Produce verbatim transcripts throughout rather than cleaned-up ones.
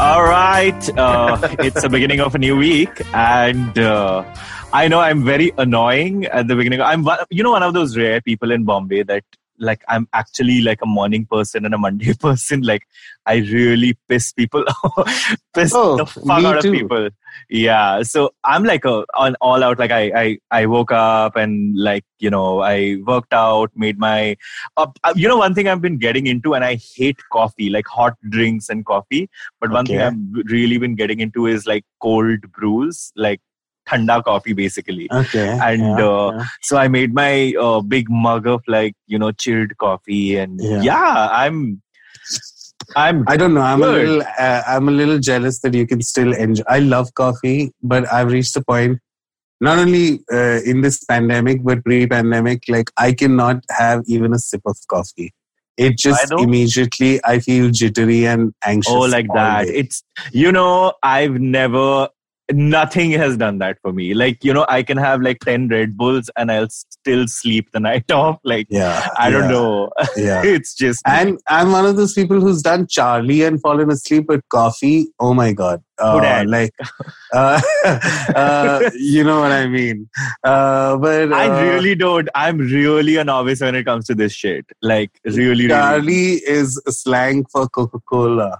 All right. Uh, it's the beginning of a new week, and uh, I know I'm very annoying at the beginning. I'm, one- you know, one of those rare people in Bombay that, like, I'm actually like a morning person and a Monday person. Like, I really piss people, piss Oh, the fuck me out of too. people. Yeah. So I'm like a on all out. Like, I, I, I woke up and like you know I worked out, made my, uh, uh, you know, one thing I've been getting into, and I hate coffee, like hot drinks and coffee. But one thing Okay. I've really been getting into is like cold brews, like thanda coffee basically. Okay. And Yeah. uh, yeah. so I made my uh, big mug of like, you know, chilled coffee. And Yeah. yeah, I'm, I'm I don't know. I'm a good. little. Uh, I'm a little jealous that you can still enjoy. I love coffee, but I've reached a point. Not only uh, in this pandemic, but pre-pandemic, like I cannot have even a sip of coffee. It Why just though? immediately I feel jittery and anxious. Oh, like all that. day. It's, you know, I've never, nothing has done that for me. Like, you know, I can have like ten Red Bulls and I'll still sleep the night off. Like, Yeah. I don't yeah. know. Yeah. It's just me. And I'm one of those people who's done Charlie and fallen asleep with coffee. Oh my God. Who Uh, dat? like, uh, uh, you know what I mean. Uh, but uh, I really don't. I'm really a novice when it comes to this shit. Like, really, really. Charlie is slang for Coca-Cola.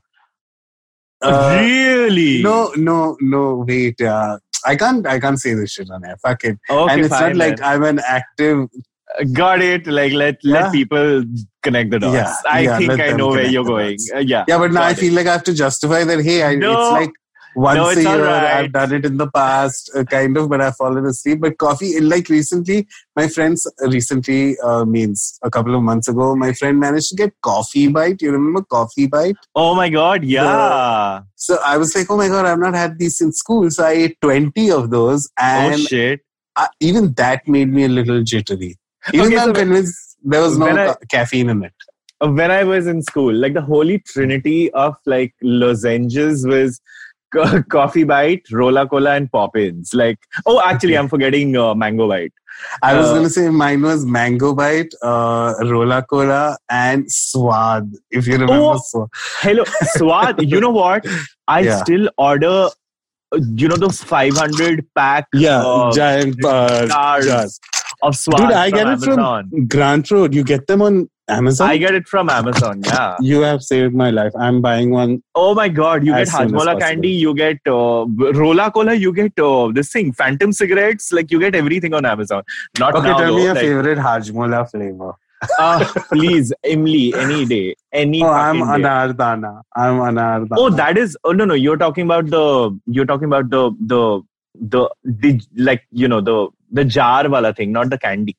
Uh, Really? no, no, no, wait. Uh, I can't, I can't say this shit on air. Fuck it. Okay, and it's fine not like then. I'm an active. Got it. Like, let Yeah. let people connect the dots. Yeah, I yeah, think let I them know where connect you're the going. dots. Uh, yeah. Yeah, but now I got it. feel like I have to justify that. Hey, I, No. it's like once No, a it's all year. right. I've done it in the past, uh, kind of, but I've fallen asleep. But coffee, like recently, my friends recently uh, means a couple of months ago, my friend managed to get Coffee Bite. You remember Coffee Bite? Oh my God, yeah. So I was like, oh my God, I've not had these since school. So I ate twenty of those, Oh and shit. I, even that made me a little jittery. Even Okay, though so I'm convinced there was no when I- ca- caffeine in it. When I was in school, like the holy trinity of like lozenges was co- Coffee Bite, Rola Cola, and Poppins. Like, oh, actually, Okay. I'm forgetting uh, Mango Bite. I was Uh, going to say mine was Mango Bite, uh, Rola Cola, and Swad. If you remember Oh, Swad. Hello, Swad. You know what? I Yeah. still order, uh, you know, those five hundred pack Yeah, uh, giant uh, jars jars. of Swad Dude, I from get Amazon. it from Grant Road. You get them on Amazon? I get it from Amazon, yeah. You have saved my life. I'm buying one. Oh my God, you As get soon as Hajmola possible. candy, you get uh, Rola Cola, you get uh, this thing, Phantom cigarettes, like you get everything on Amazon. Not Okay, now tell though. me your like, favorite Hajmola flavor. uh, please, Imli, any day, any Oh, I'm fucking day. Anardana. I'm Anardana. Oh, that is. Oh no, no. You're talking about the. You're talking about the the the, the like you know the the jar wala thing, not the candy.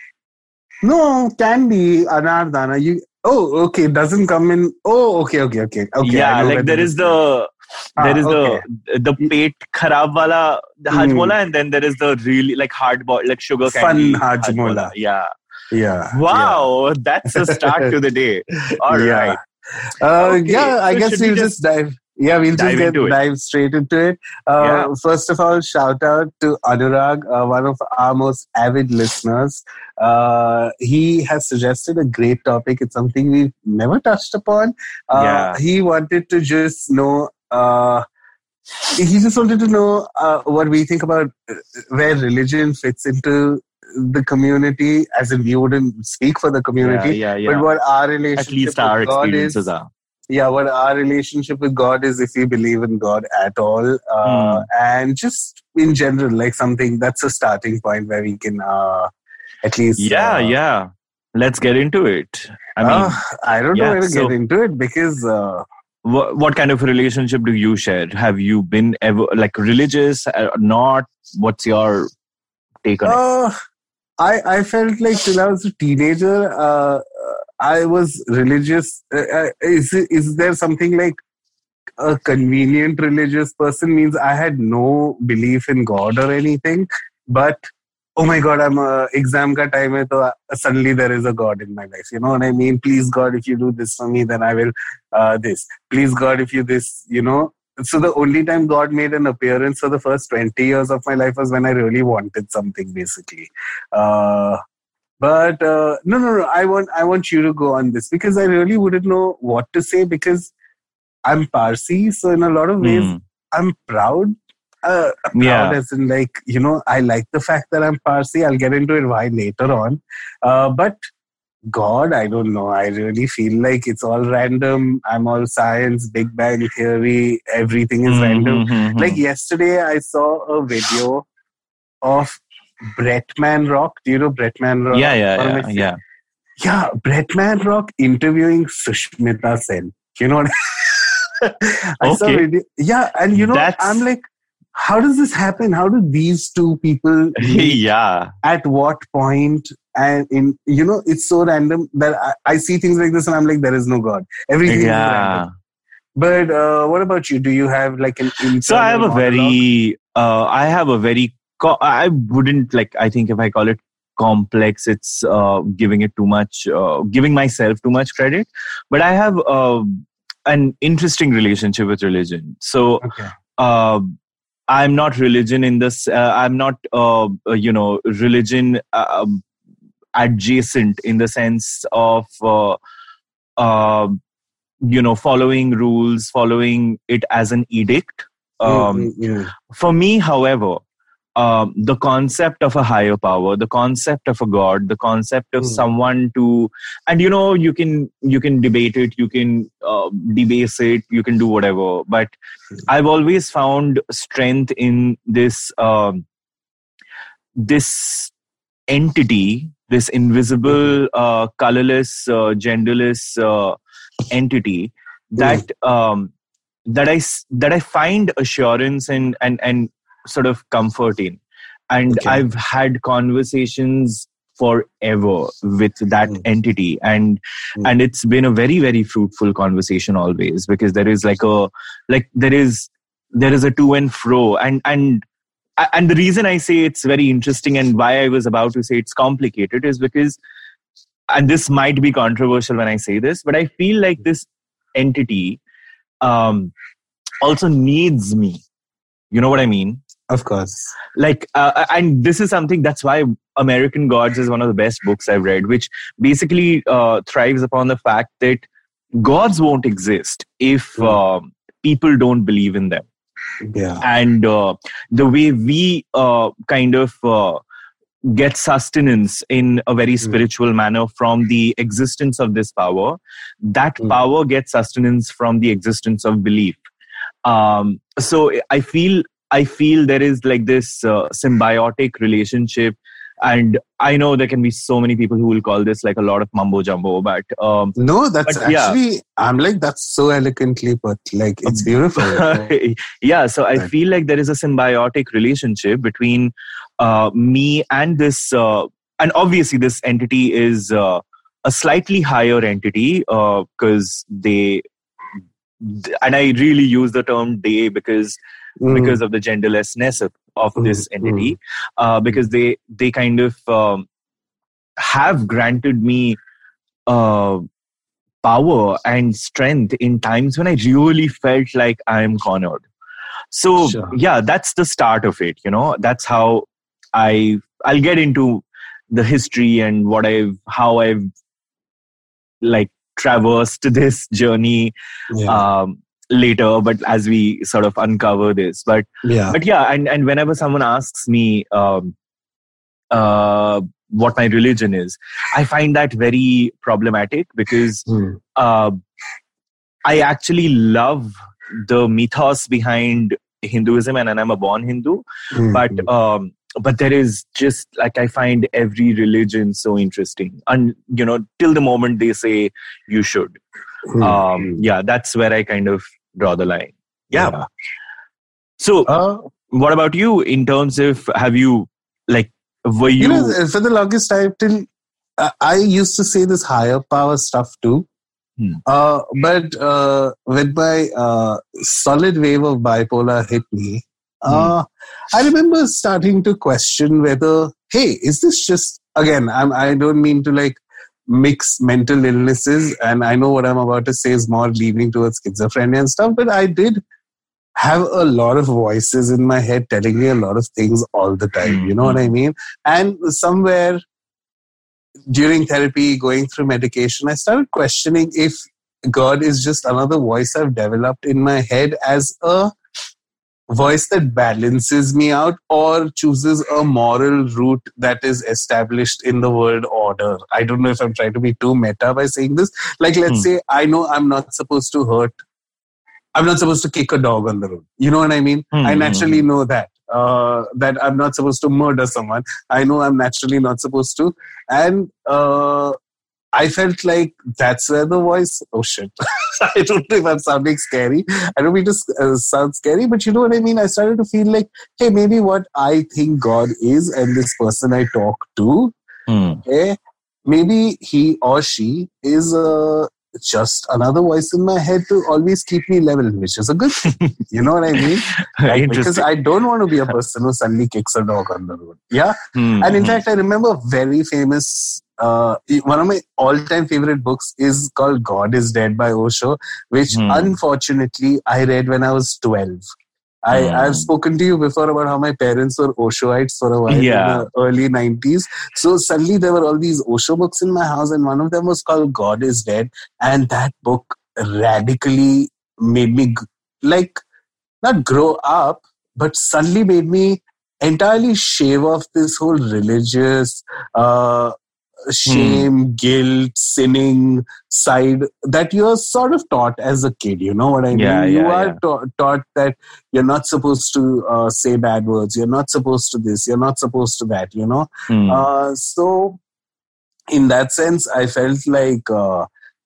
No, candy, Anardana. You. Oh, okay. It doesn't come in. Oh, okay, okay, okay. Okay. yeah, I know like where there that is the. There Ah, is okay. the the pet kharab wala the Mm. hajmola, and then there is the really like hard boiled like sugar Fun candy hajmola. Yeah. Yeah. Wow, that's a start to the day. All yeah. right. Uh, Okay, yeah, I so guess should we we'll just, just dive. Yeah, we'll dive just get into it? dive straight into it. Uh, Yeah. First of all, shout out to Anurag, uh, one of our most avid listeners. Uh, he has suggested a great topic. It's something we've never touched upon. Uh, Yeah. He wanted to just know. Uh, he just wanted to know uh, what we think about uh, where religion fits into the community, as in we wouldn't speak for the community, Yeah, yeah, yeah. but what our At relationship least our with God experiences is. are. Yeah, what our relationship with God is, if we believe in God at all, uh, Hmm. and just in general, like something that's a starting point where we can uh, at least. Yeah, uh, yeah. Let's get into it. I mean, uh, I don't know yeah, where to so- get into it because. Uh, what, what kind of relationship do you share? Have you been ever like religious or not? What's your take on it? Uh, I I felt like till I was a teenager, uh, I was religious. Uh, uh, is is there something like a convenient religious person? Means I had no belief in God or anything, but oh my God, I'm a exam ka time hai, so suddenly there is a God in my life. You know what I mean? Please God, if you do this for me, then I will uh, this. Please God, if you this, you know. So the only time God made an appearance for the first twenty years of my life was when I really wanted something, basically. Uh, but uh, no, no, no. I want, I want you to go on this because I really wouldn't know what to say because I'm Parsi, so in a lot of ways, Mm. I'm proud. Uh, proud Yeah. as in like, you know, I like the fact that I'm Parsi. I'll get into it why later on. Uh, but God, I don't know. I really feel like it's all random. I'm all science, Big Bang Theory, everything is random. Mm-hmm. Like yesterday, I saw a video of Bretman Rock. Do you know Bretman Rock? Yeah, yeah, One of yeah, my fa- yeah. Yeah, Bretman Rock interviewing Sushmita Sen. You know what I saw Okay. video. Yeah, and you know, That's- I'm like, how does this happen? How do these two people meet? Yeah. At what point? And in you know, it's so random that I, I see things like this and I'm like, there is no God. Everything is Yeah. random. But uh, what about you? Do you have like an internal So I have a monologue? very, uh, I have a very, co- I wouldn't like, I think if I call it complex, it's uh, giving it too much, uh, giving myself too much credit. But I have uh, an interesting relationship with religion. So Okay. uh, I'm not religion in this, uh, I'm not, uh, you know, religion uh, adjacent in the sense of, uh, uh, you know, following rules, following it as an edict. Um, Mm-mm-mm. For me, however, um, the concept of a higher power, the concept of a god, the concept of Mm. someone to, and you know, you can you can debate it, you can uh, debase it, you can do whatever. But I've always found strength in this um, this entity, this invisible, uh, colorless, uh, genderless uh, entity that um, that I s- that I find assurance and and and sort of comfort in, and Okay. I've had conversations forever with that Mm. entity, and Mm. and it's been a very very fruitful conversation always, because there is like a like there is there is a to and fro, and and and the reason I say it's very interesting and why I was about to say it's complicated is because, and this might be controversial when I say this, but I feel like this entity um, also needs me. You know what I mean? Of course. Like, uh, and this is something that's why American Gods is one of the best books I've read, which basically uh, thrives upon the fact that gods won't exist if Mm. uh, people don't believe in them. Yeah. And uh, the way we uh, kind of uh, get sustenance in a very spiritual manner from the existence of this power, that Mm. power gets sustenance from the existence of belief. Um, so I feel I feel there is like this uh, symbiotic relationship, and I know there can be so many people who will call this like a lot of mumbo jumbo, but um, No, that's But yeah. actually, I'm like, that's so elegantly put. Like, it's beautiful. yeah, so I Right. feel like there is a symbiotic relationship between uh, me and this, uh, and obviously this entity is uh, a slightly higher entity because they, and I really use the term they because Mm. because of the genderlessness of, of Mm, this entity, mm. uh, because they they kind of um, have granted me uh, power and strength in times when I really felt like I am cornered. So Sure. yeah, that's the start of it. You know, that's how I I'll get into the history and what I've how I've like traversed this journey Yeah. um, later. But as we sort of uncover this, but yeah. but yeah, and and whenever someone asks me um, uh, what my religion is, I find that very problematic because Mm. uh, I actually love the mythos behind Hinduism, and, and I'm a born Hindu. Mm. But um, but there is just like I find every religion so interesting, and you know, till the moment they say you should. Mm. Um, Mm. yeah, that's where I kind of draw the line. Yeah. Yeah. So, Uh, what about you in terms of have you like were you? you know, for the longest time, till uh, I used to say this higher power stuff too. Hmm. Uh, but uh, when my uh, solid wave of bipolar hit me, uh, I remember starting to question whether, hey, is this just, again, I'm, I don't mean to like mix mental illnesses, and I know what I'm about to say is more leaning towards schizophrenia and stuff, but I did have a lot of voices in my head telling me a lot of things all the time. You know what I mean? And somewhere during therapy, going through medication, I started questioning if God is just another voice I've developed in my head as a voice that balances me out or chooses a moral route that is established in the world order. I don't know if I'm trying to be too meta by saying this. Like, let's Hmm. say I know I'm not supposed to hurt, I'm not supposed to kick a dog on the road. You know what I mean? Hmm, I hmm, naturally hmm. know that. Uh, that I'm not supposed to murder someone. I know I'm naturally not supposed to. And uh, I felt like that's where the voice. Oh shit! I don't know if I'm sounding scary. I don't mean to uh, sound scary, but you know what I mean. I started to feel like, hey, maybe what I think God is, and this person I talk to, Hmm. okay, maybe he or she is uh, just another voice in my head to always keep me level, which is a good thing. You know what I mean? Like, because Interesting. I don't want to be a person who suddenly kicks a dog on the road. Yeah. Hmm, And in hmm. fact, I remember a very famous, uh, one of my all-time favorite books is called God is Dead by Osho, which Hmm. unfortunately I read when I was twelve. I, I've Hmm. spoken to you before about how my parents were Oshoites for a while in Yeah. the early nineties. So suddenly there were all these Osho books in my house, and one of them was called God is Dead. And that book radically made me, g- like, not grow up, but suddenly made me entirely shave off this whole religious, uh, Hmm. shame, guilt, sinning side that you're sort of taught as a kid. You know what I Yeah, mean? You yeah, are yeah. ta- taught that you're not supposed to uh, say bad words. You're not supposed to this. You're not supposed to that, you know? Hmm. Uh, so, in that sense, I felt like uh,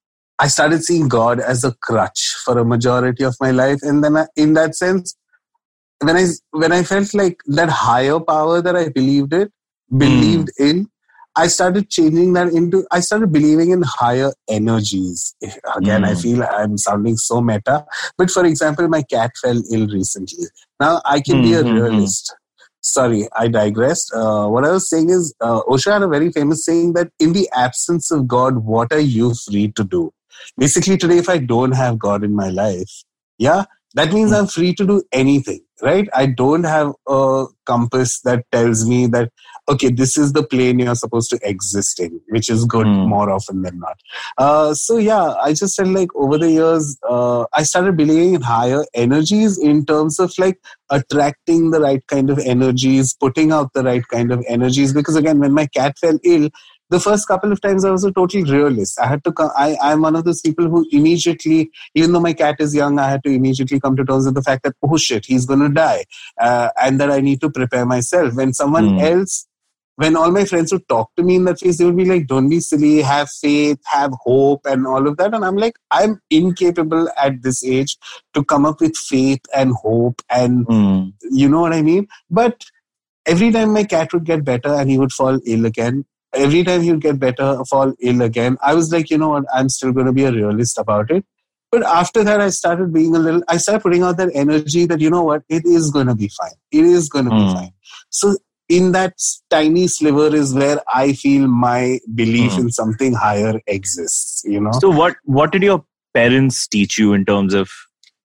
I started seeing God as a crutch for a majority of my life. And then, I, in that sense, when I when I felt like that higher power that I believed it Hmm. believed in, I started changing that into I started believing in higher energies. Again, I Hmm. feel I'm sounding so meta, but for example, my cat fell ill recently. Now I can be Hmm. a Hmm. Hmm. realist. Sorry, I digressed. Uh, what I was saying is, uh, Osho had a very famous saying that in the absence of God, what are you free to do? Basically, today, if I don't have God in my life, yeah, that means Hmm. I'm free to do anything, right? I don't have a compass that tells me that, okay, this is the plane you're supposed to exist in, which is good Hmm. more often than not. Uh, so, yeah, I just felt like over the years, uh, I started believing in higher energies in terms of like attracting the right kind of energies, putting out the right kind of energies. Because again, when my cat fell ill, the first couple of times I was a total realist. I had to come, I, I'm one of those people who immediately, even though my cat is young, I had to immediately come to terms with the fact that, oh shit, he's going to die. Uh, and that I need to prepare myself. When someone Hmm. else, when all my friends would talk to me in that phase, they would be like, don't be silly, have faith, have hope, and all of that. And I'm like, I'm incapable at this age to come up with faith and hope. And Hmm. you know what I mean? But every time my cat would get better and he would fall ill again, every time he would get better, fall ill again, I was like, you know what, I'm still going to be a realist about it. But after that, I started being a little, I started putting out that energy that, you know what, it is going to be fine. It is going to be Hmm. fine. So in that tiny sliver is where I feel my belief Hmm. in something higher exists, you know? So what what did your parents teach you in terms of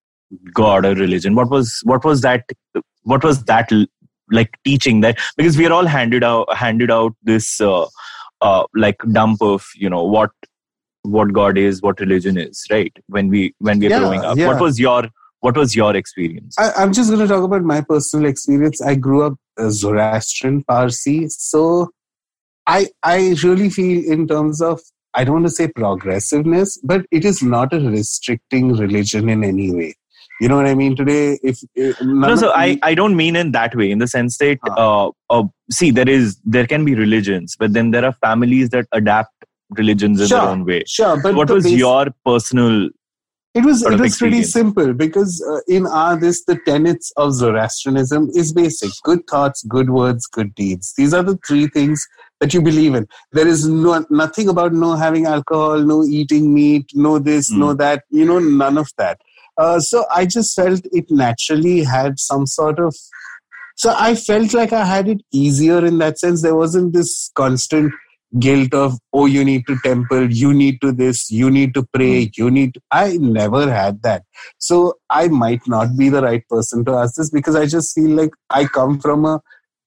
God or religion? What was what was that what was that l- like teaching that, because we are all handed out handed out this uh, uh, like dump of, you know, what what God is, what religion is, right? When we when we are growing Yeah, up, what yeah. was your what was your experience? I, I'm just going to talk about my personal experience. I grew up uh, Zoroastrian Parsi. So I I really feel in terms of, I don't want to say progressiveness, but it is not a restricting religion in any way. You know what I mean? Today, if uh, No, none of so I, I don't mean in that way, in the sense that uh, uh, uh, see, there is there can be religions, but then there are families that adapt religions in their sure, own way. sure, So but what the was base your personal it was sort it of was pretty experience? simple because uh, in our this the tenets of Zoroastrianism is basic: good thoughts, good words, good deeds. These are the three things that you believe in. There is no nothing about no having alcohol, no eating meat, no this, no Mm. that. You know, none of that. Uh, so I just felt it naturally had some sort of. So I felt like I had it easier in that sense. There wasn't this constant guilt of, oh, you need to temple, you need to this, you need to pray, Mm. you need to, I never had that. So I might not be the right person to ask this because I just feel like I come from a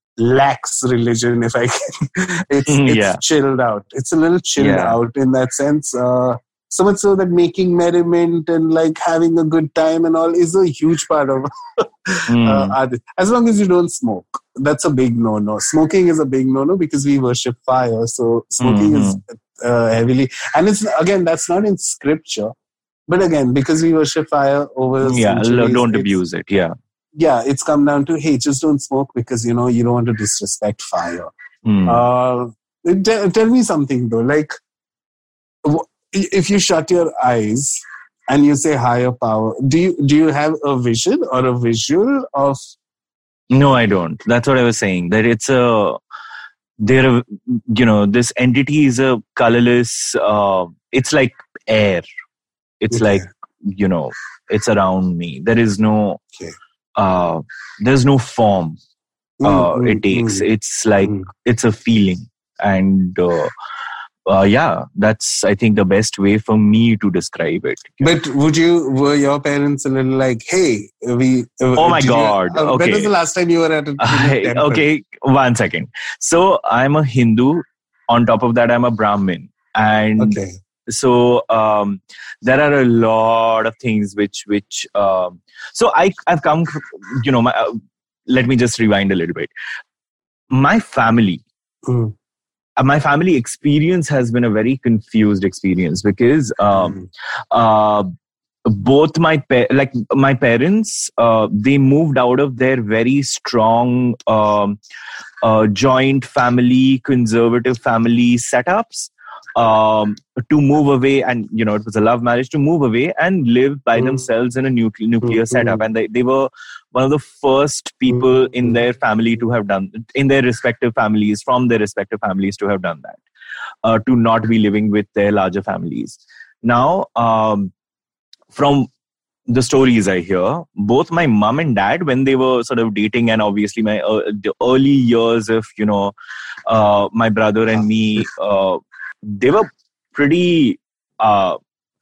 lax religion, if I can. it's it's Yeah, chilled out. It's a little chilled yeah. out in that sense. Uh, So much so that making merriment and like having a good time and all is a huge part of Mm. uh, art. As long as you don't smoke, that's a big no-no. Smoking is a big no-no because we worship fire. So smoking Mhm. is uh, heavily, and it's again that's not in scripture, but again because we worship fire over Yeah, l- centuries, don't it's- abuse it. Yeah. yeah, it's come down to hey, just don't smoke because you know you don't want to disrespect fire. Mm. Uh, t- tell me something though, like w- if you shut your eyes and you say higher power, do you do you have a vision or a visual of? No, I don't. That's what I was saying. That it's a there. Are, you know, this entity is a colorless. Uh, it's like air. It's Okay. like you know, it's around me. There is no. Okay. Uh, there's no form. Uh, Mm, it mm, takes. mm, It's like mm. it's a feeling, and uh, uh, yeah, that's I think the best way for me to describe it. you know. But would you were your parents a little like, hey, we? Uh, Oh my did you- God, uh, When was okay. the last time you were at a, in a I- temple? okay, one second. So I'm a Hindu. On top of that, I'm a Brahmin, and Okay. so um, there are a lot of things which which. Um, so I I've come. You know, my, uh, let me just rewind a little bit. My family. Mm, uh, My family experience has been a very confused experience because um, mm, uh, both my pa- like my parents uh, they moved out of their very strong um, uh, joint family conservative family setups um, to move away, and you know it was a love marriage, to move away and live by Mm. themselves in a nucle- nuclear Mm, setup, mm. and they, they were one of the first people in their family to have done in their respective families from their respective families to have done that, uh, to not be living with their larger families. Now um, from the stories I hear, both my mom and dad, when they were sort of dating, and obviously my uh, the early years of you know uh, my brother and me, uh, they were pretty uh,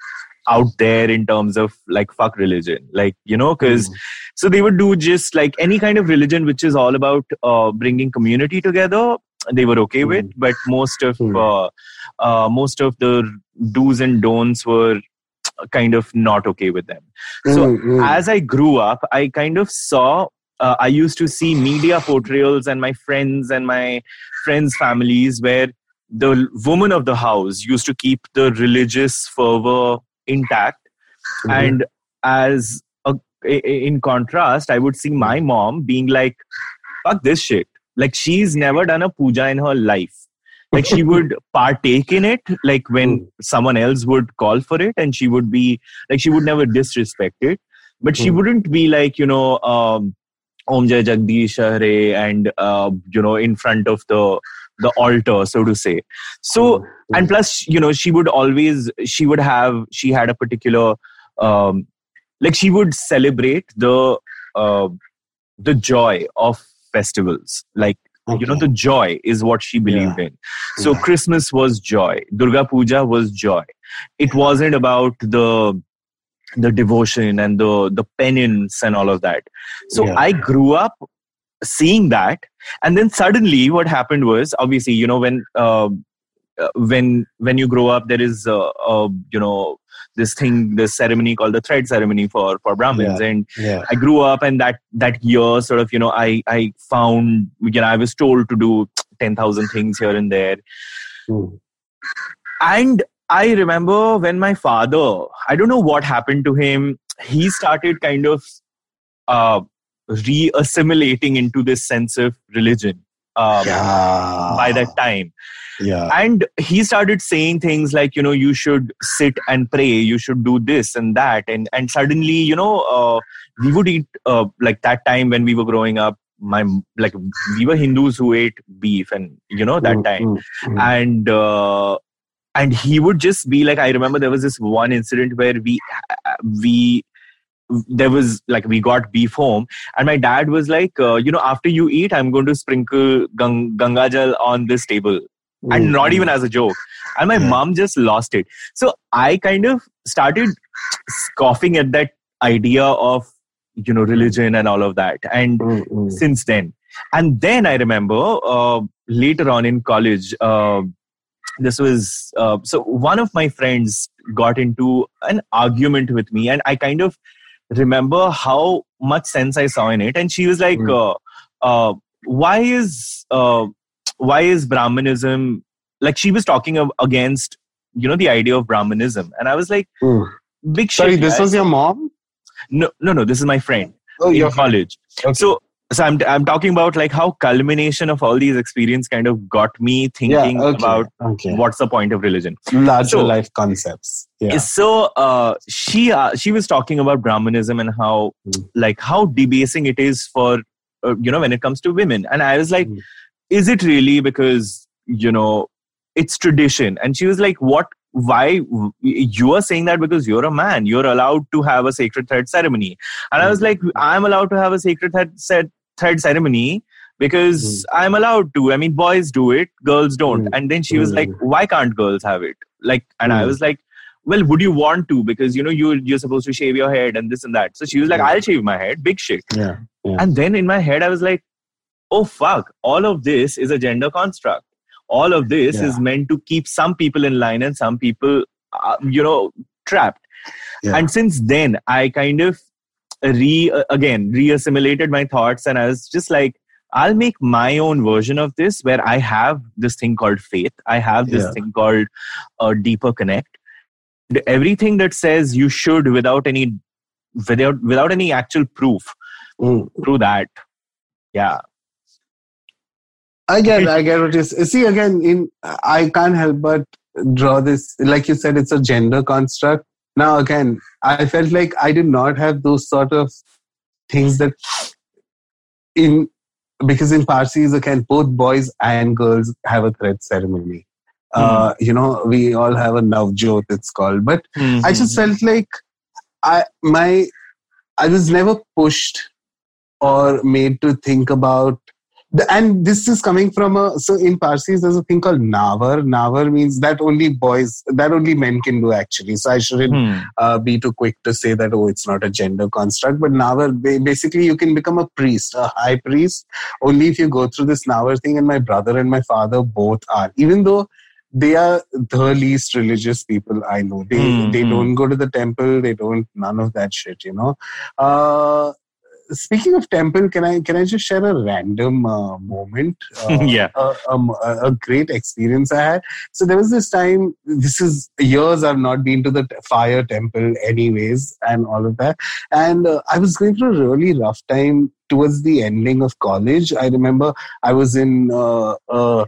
out there in terms of like fuck religion, like you know, because Mm. so they would do just like any kind of religion which is all about uh, bringing community together. They were okay with, Mm. but most of Mm. uh, uh, most of the do's and don'ts were kind of not okay with them. So Mm, mm. as I grew up, I kind of saw, uh, I used to see media portrayals and my friends and my friends' families where the woman of the house used to keep the religious fervor intact. Mhm. And as a, in contrast, I would see my mom being like, fuck this shit. Like she's never done a puja in her life. Like she would partake in it, like when Mm. someone else would call for it, and she would be like, she would never disrespect it, but she Mm. wouldn't be like, you know, um, Om Jai Jagdish Hare, and uh, you know, in front of the the altar, so to say. So, Mm. and plus, you know, she would always, she would have, she had a particular, um, like she would celebrate the uh, the joy of festivals, like you know Okay. the joy is what she believed Yeah. in. So Yeah. Christmas was joy, Durga Puja was joy. It wasn't about the the devotion and the the penance and all of that. So Yeah. I grew up seeing that, and then suddenly what happened was, obviously, you know, when uh, uh, when when you grow up, there is uh, uh, you know this thing, this ceremony called the thread ceremony for for Brahmins. Yeah. And Yeah. I grew up, and that that year sort of, you know, i i found, you know, I was told to do ten thousand things here and there. Mm. And I remember when my father, I don't know what happened to him, he started kind of uh, re-assimilating into this sense of religion uh, Yeah. by that time. Yeah. And he started saying things like, you know, you should sit and pray, you should do this and that. And and suddenly, you know, uh, we would eat, uh, like that time when we were growing up, my like we were Hindus who ate beef, and you know that Mm, time. mm, mm. And uh, and he would just be like, I remember there was this one incident where we we there was like, we got beef home, and my dad was like, uh, you know, after you eat, I'm going to sprinkle gang- Ganga Jal on this table. And Mm, not mm. even as a joke. And my Yeah. mom just lost it. So I kind of started scoffing at that idea of, you know, religion and all of that. And Mm, mm. since then, and then I remember uh, later on in college, uh, this was uh, so one of my friends got into an argument with me, and I kind of remember how much sense I saw in it. And she was like, Mm. uh, uh, "Why is uh, why is Brahmanism?" Like she was talking of, against, you know, the idea of Brahmanism, and I was like, Mm. "Big Sorry, shit." this yeah. was your mom? No, no, no. This is my friend Oh, in your friend. college. Okay. So, so I'm I'm talking about like how culmination of all these experience kind of got me thinking Yeah, okay, about okay. what's the point of religion. Larger So- life concepts. Yeah. So uh, she uh, she was talking about Brahmanism and how Mm. like how debasing it is for uh, you know, when it comes to women, and I was like, Mm. is it really? Because, you know, it's tradition. And she was like, what? Why? You are saying that because you're a man, you're allowed to have a sacred thread ceremony. And I was like, I'm allowed to have a sacred thread, thread ceremony because Mm. I'm allowed to. I mean, boys do it, girls don't. Mm. And then she was Mm. like, why can't girls have it? Like, and I Mm. was like, well, would you want to? Because, you know, you, you're supposed to shave your head and this and that. So she was like, Yeah. I'll shave my head. Big shit. Yeah. Yeah. And then in my head, I was like, oh, fuck. All of this is a gender construct. All of this Yeah. is meant to keep some people in line and some people, uh, you know, trapped. Yeah. And since then, I kind of re, uh, again, re-assimilated my thoughts. And I was just like, I'll make my own version of this where I have this thing called faith. I have this Yeah. thing called a deeper connect. Everything that says you should without any without without any actual proof Mm. through that. Yeah. I get, I get what you say. See, again, in I can't help but draw this. Like you said, it's a gender construct. Now, again, I felt like I did not have those sort of things that in because in Parsis, again, both boys and girls have a thread ceremony. Uh, you know, we all have a Navjot, it's called. But Mm-hmm. I just felt like I my I was never pushed or made to think about the, and this is coming from a so in Parsis there's a thing called Navar. Navar means that only boys, that only men can do actually. So I shouldn't Hmm. uh, be too quick to say that, oh, it's not a gender construct. But Navar, basically you can become a priest, a high priest, only if you go through this Navar thing. And my brother and my father both are, even though they are the least religious people I know. They Mm, they mm. don't go to the temple. They don't, none of that shit, you know. Uh, speaking of temple, can I can I just share a random uh, moment? Uh, Yeah. A, um, a, a great experience I had. So there was this time. This is years I've not been to the t- fire temple, anyways, and all of that. And uh, I was going through a really rough time towards the ending of college. I remember I was in. Uh, uh,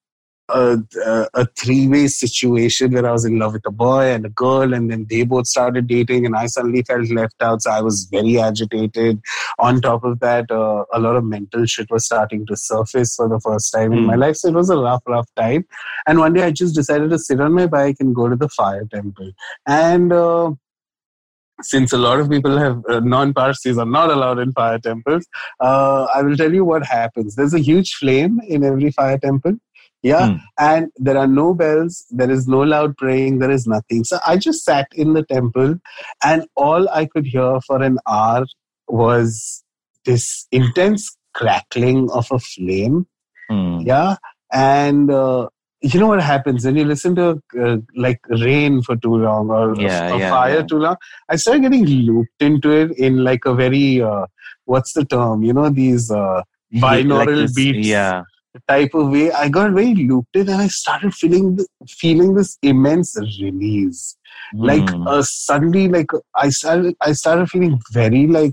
a, a three-way situation where I was in love with a boy and a girl, and then they both started dating, and I suddenly felt left out. So I was very agitated. On top of that, uh, a lot of mental shit was starting to surface for the first time in Hmm. my life. So it was a rough, rough time. And one day I just decided to sit on my bike and go to the fire temple. And uh, since a lot of people have uh, non-Parsis are not allowed in fire temples, uh, I will tell you what happens. There's a huge flame in every fire temple. Yeah. Hmm. And there are no bells. There is no loud praying. There is nothing. So I just sat in the temple, and all I could hear for an hour was this intense crackling of a flame. Hmm. Yeah. And uh, you know what happens when you listen to uh, like rain for too long, or Yeah, a, a yeah, fire yeah. too long? I started getting looped into it in like a very, uh, what's the term? You know, these uh, He- like binaural this- beats Yeah. type of way. I got very looped in, and I started feeling th- feeling this immense release. Like Hmm. uh, suddenly, like I started, I started feeling very like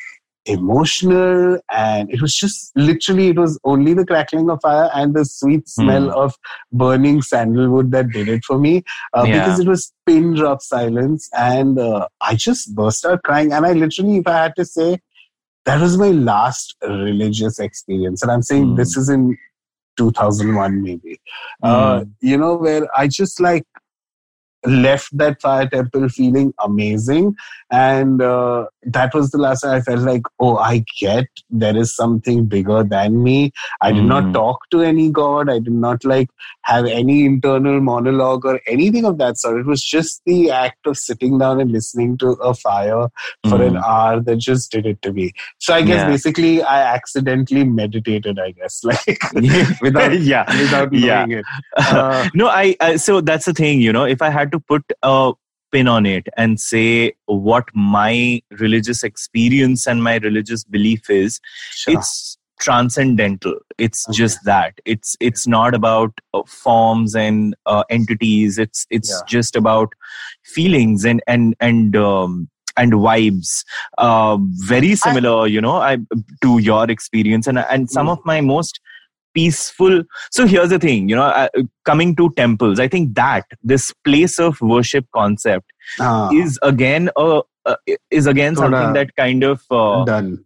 emotional, and it was just literally, it was only the crackling of fire and the sweet smell Hmm. of burning sandalwood that did it for me, uh, Yeah. because it was pin drop silence, and uh, I just burst out crying. And I literally, if I had to say, that was my last religious experience, and I'm saying Hmm. this is in two thousand one maybe, Hmm. uh, you know, where I just like left that fire temple feeling amazing. And uh, that was the last time I felt like, oh, I get there is something bigger than me. I did not Mm. talk to any god. I did not like have any internal monologue or anything of that sort. It was just the act of sitting down and listening to a fire for an Mm. hour that just did it to me. So I guess Yeah. basically I accidentally meditated, I guess, like without yeah. without Yeah. knowing it. Uh, no, I, I. So that's the thing, you know. If I had to put a pin on it and say what my religious experience and my religious belief is, Sure. it's transcendental. It's Okay. just that. It's it's not about uh, forms and uh, entities. It's it's Yeah. just about feelings and and and um, and vibes. Uh, very similar, you know, I, to your experience, and and some Mm. of my most peaceful. So here's the thing, you know, uh, coming to temples, I think that this place of worship concept Ah, is again a uh, is again Thoda something that kind of uh, done.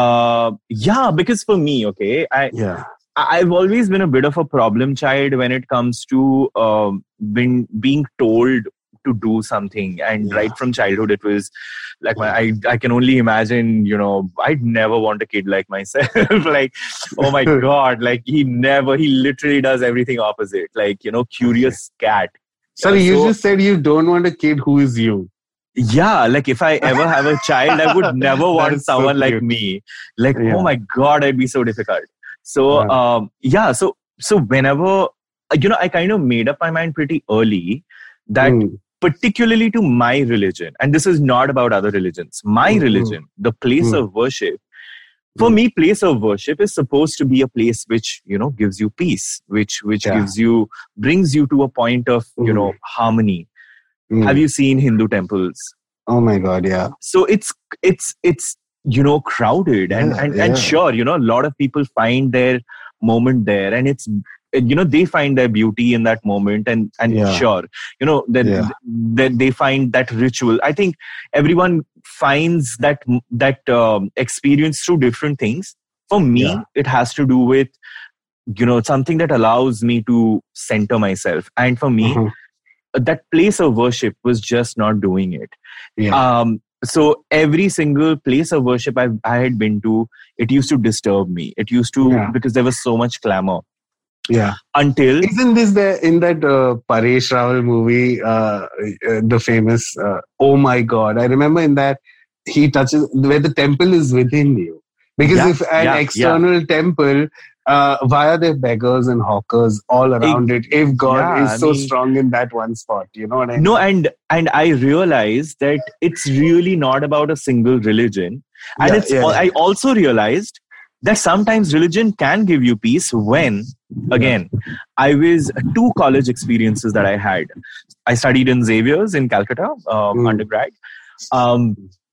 uh yeah, because for me, okay, I Yeah. I- I've always been a bit of a problem child when it comes to um, being being told to do something, and Yeah. right from childhood, it was like my I I can only imagine, you know, I'd never want a kid like myself. Like, oh my god, like he never, he literally does everything opposite. Like, you know, curious cat. Sorry, Uh, you so just said you don't want a kid who is you. yeah, like if I ever have a child, I would never That want is so someone like cute. me. Like, oh Yeah. my god, I'd be so difficult. So Uh, um yeah, so so whenever, you know, I kind of made up my mind pretty early that mm, particularly to my religion, and this is not about other religions, my Mm, mm, religion, the place mm, of worship, for mm. me, place of worship is supposed to be a place which, you know, gives you peace, which which Yeah. gives you, brings you to a point of, you Mm, know, harmony. mm. Have you seen Hindu temples? Oh my god, yeah. So it's it's it's you know, crowded, and Yeah, and yeah. and sure, you know, a lot of people find their moment there, and it's, you know, they find their beauty in that moment, and and Yeah. sure, you know, that Yeah. that they find that ritual. I think everyone finds that that um, experience through different things. For me, Yeah. it has to do with, you know, something that allows me to center myself, and for me, Mhm. that place of worship was just not doing it. Yeah. Um, so every single place of worship I, I had been to, it used to disturb me. It used to, Yeah. because there was so much clamor. Yeah. Until, Isn't this the in that uh, Paresh Rawal movie, uh, uh, the famous uh, "Oh my God"? I remember in that he touches where the temple is within you. Because yeah, if an yeah, yeah. external temple, uh, why are there beggars and hawkers all around it? If God Yeah, is I so mean, strong in that one spot, you know what I mean? no, and and I realized that it's really not about a single religion, and Yeah, it's. yeah, I yeah. also realized that sometimes religion can give you peace when, again, I was two college experiences that I had. I studied in Xavier's in Calcutta, um, Mm. undergrad, um,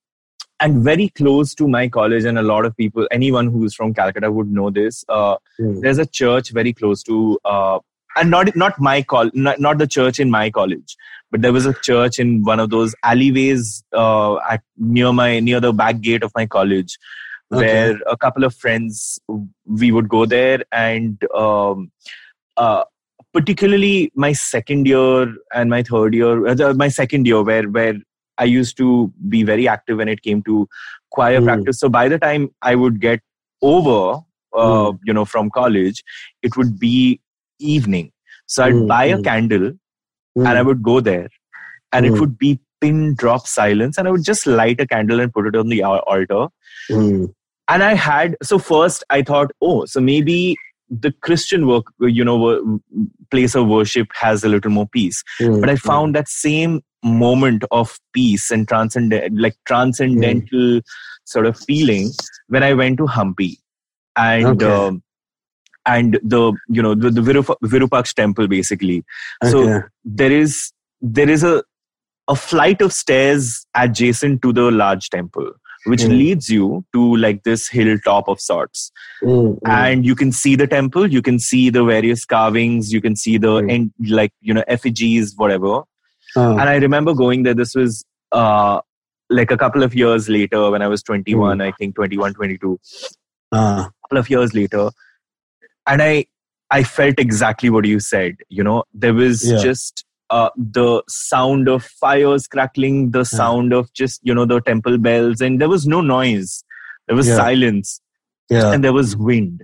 and very close to my college, and a lot of people, anyone who's from Calcutta would know this. Uh, Mm. there's a church very close to, uh, and not not my col, not, not the church in my college, but there was a church in one of those alleyways uh, at near my near the back gate of my college, where Okay. a couple of friends, we would go there, and um, uh, particularly my second year and my third year, uh, my second year, where where I used to be very active when it came to choir Mm. practice. So by the time I would get over, uh, Mm. you know, from college, it would be evening. So I'd Mm. buy a Mm. candle, Mm. and I would go there, and it Mm. would be pin drop silence, and I would just light a candle and put it on the al- altar. Mm. And I had, so first I thought, oh, so maybe the Christian work, you know, wo- place of worship has a little more peace. Mm. But I Mm. found that same moment of peace and transcendent, like transcendental sort of feeling when I went to Hampi, and Okay. um, and the, you know, the, the Virupa- Virupaksha temple, basically. So Okay. there is there is a a flight of stairs adjacent to the large temple, which Mm. leads you to like this hilltop of sorts. Mm. Mm. And you can see the temple, you can see the various carvings, you can see the Mm. en- like, you know, effigies, whatever. Oh. And I remember going there. This was uh, like a couple of years later when I was twenty-one, I think twenty-one, twenty-two. Ah. A couple of years later, and I I felt exactly what you said. You know, there was Yeah. just uh, the sound of fires crackling, the sound of just, you know, the temple bells, and there was no noise. There was Yeah. silence, Yeah. and there was wind.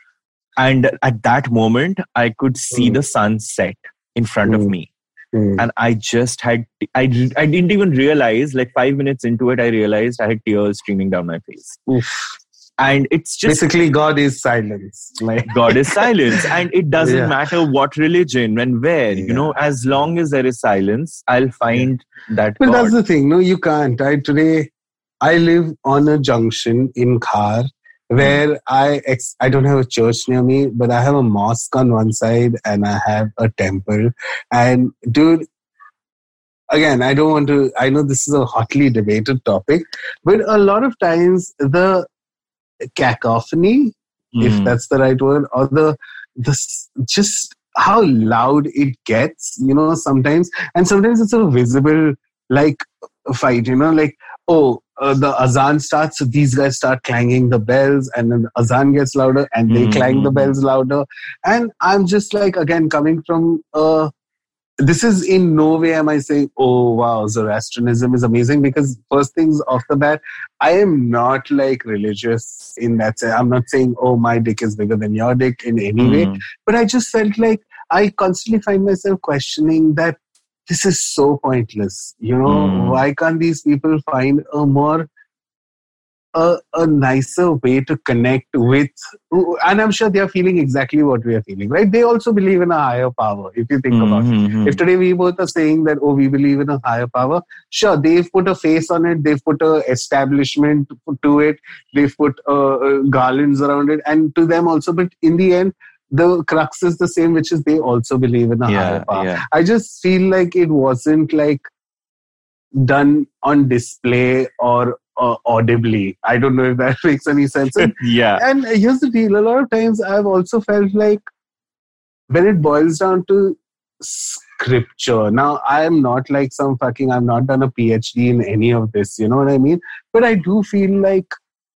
And at that moment, I could see Mm. the sun set in front of Mm. me. Mm. And I just had, I, I didn't even realize, like five minutes into it, I realized I had tears streaming down my face. Oof. And it's just basically God is silence. Like God is silence, and it doesn't Yeah. matter what religion and where. You know, Yeah. as long as there is silence, I'll find that Well, God. that's the thing. No, you can't. I today, I live on a junction in Khar where I ex- I don't have a church near me, but I have a mosque on one side and I have a temple. And dude, again, I don't want to. I know this is a hotly debated topic, but a lot of times the cacophony, if Mm. that's the right word, or the this just how loud it gets, you know, sometimes, and sometimes it's a visible like fight, you know, like oh. Uh, the azan starts, so these guys start clanging the bells, and then the azan gets louder, and they clang the Mhm. bells louder. And I'm just like, again, coming from uh, this is in no way am I saying, oh wow, Zoroastrianism is amazing, because first things off the bat, I am not like religious in that sense. I'm not saying, oh, my dick is bigger than your dick in any way, Mm. but I just felt like I constantly find myself questioning that this is so pointless. You know, Mm. why can't these people find a more a, a nicer way to connect with, and I'm sure they are feeling exactly what we are feeling, right? They also believe in a higher power, if you think about it. Mhm. If today we both are saying that, oh, we believe in a higher power, sure, they've put a face on it, they've put a establishment to it, they've put uh, uh, garlands around it, and to them also, but in the end, the crux is the same, which is they also believe in a Yeah, higher power. yeah. I just feel like it wasn't like done on display or uh, audibly. I don't know if that makes any sense. And, Yeah. and here's the deal. A lot of times I've also felt like when it boils down to scripture. Now, I am not like some fucking, I've not done a PhD in any of this, you know what I mean? But I do feel like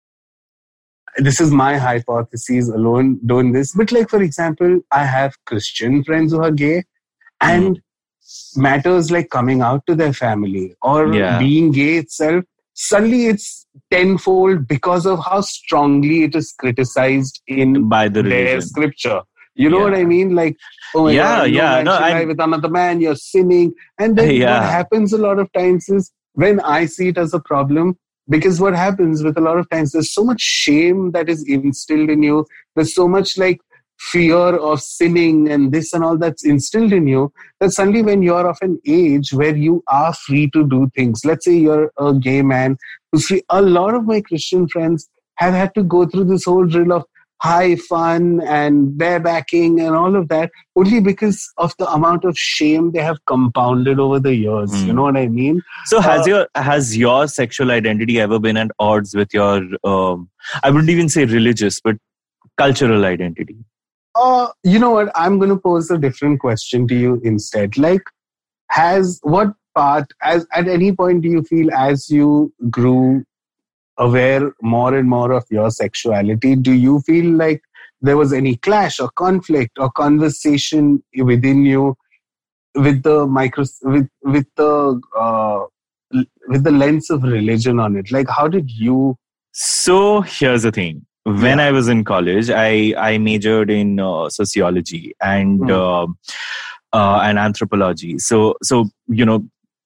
this is my hypothesis alone doing this. But like, for example, I have Christian friends who are gay, and Mm. matters like coming out to their family or Yeah. being gay itself, suddenly it's tenfold because of how strongly it is criticized in By the their religion. scripture. You know Yeah. what I mean? Like, oh my Yeah, God, no yeah. man No, should lie and with another man, you're sinning. And then what yeah. happens a lot of times is, when I see it as a problem, because what happens with a lot of times, there's so much shame that is instilled in you. There's so much like fear of sinning and this and all that's instilled in you, that suddenly when you're of an age where you are free to do things, let's say you're a gay man who's free. A lot of my Christian friends have had to go through this whole drill of high fun and barebacking and all of that, only because of the amount of shame they have compounded over the years. Mm. You know what I mean? So has Uh, your has your sexual identity ever been at odds with your um, I wouldn't even say religious, but cultural identity? Uh, you know what? I'm going to pose a different question to you instead. Like, has what part, as at any point do you feel as you grew aware more and more of your sexuality, do you feel like there was any clash or conflict or conversation within you with the micro with with the uh, with the lens of religion on it? Like, how did you? So here's the thing. When Yeah. I was in college, I, I majored in uh, sociology and Mm. uh, uh, and anthropology. So so you know,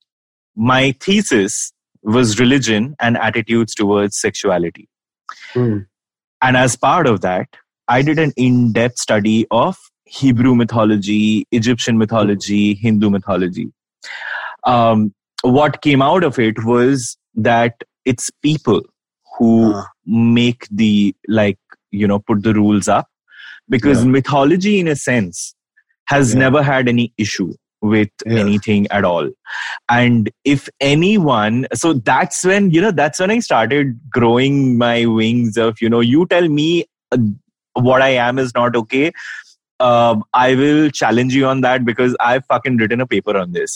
my thesis was religion and attitudes towards sexuality. Mm. And as part of that, I did an in-depth study of Hebrew mythology, Egyptian mythology, Hindu mythology. Um, what came out of it was that it's people who Uh. make the, like, you know, put the rules up, because Yeah. mythology, in a sense, has Yeah. never had any issue with Yeah. anything at all. And if anyone, so that's when, you know, that's when I started growing my wings of, you know, you tell me uh, what I am is not okay. Uh, I will challenge you on that, because I've fucking written a paper on this.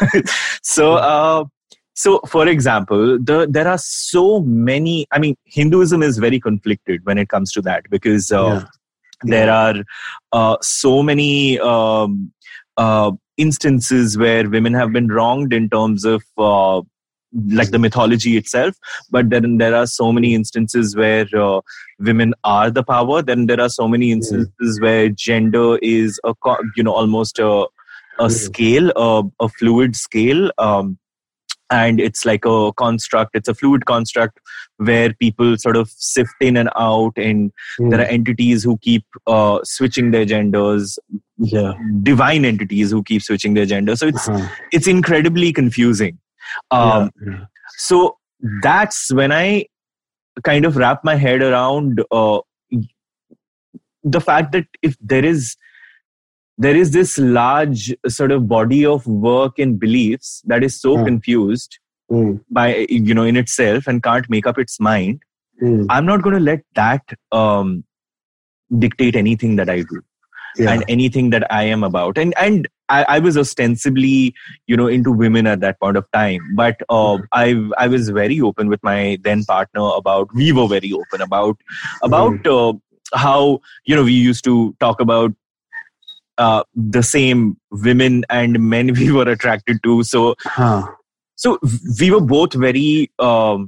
so, uh, so for example, the there are so many. I mean, Hinduism is very conflicted when it comes to that, because uh, Yeah. there Yeah. are uh, so many um, uh, instances where women have been wronged in terms of uh, like the mythology itself, but then there are so many instances where uh, women are the power. Then there are so many instances where gender is a co- you know almost a, a Mm. scale, a, a fluid scale. Um, and it's like a construct, it's a fluid construct where people sort of sift in and out, and Mm. there are entities who keep uh, switching their genders, Yeah. divine entities who keep switching their gender. So it's Uh-huh. it's incredibly confusing. Um, yeah. Yeah. So that's when I kind of wrap my head around uh, the fact that if there is there is this large sort of body of work and beliefs that is so Huh. confused Mm. by, you know, in itself and can't make up its mind, Mm. I'm not going to let that um, dictate anything that I do. Yeah. And anything that I am about. And and I, I was ostensibly, you know, into women at that point of time. But uh, Mhm. I I was very open with my then partner about, we were very open about, about uh, how, you know, we used to talk about uh, the same women and men we were attracted to. So, Huh. so we were both very, um,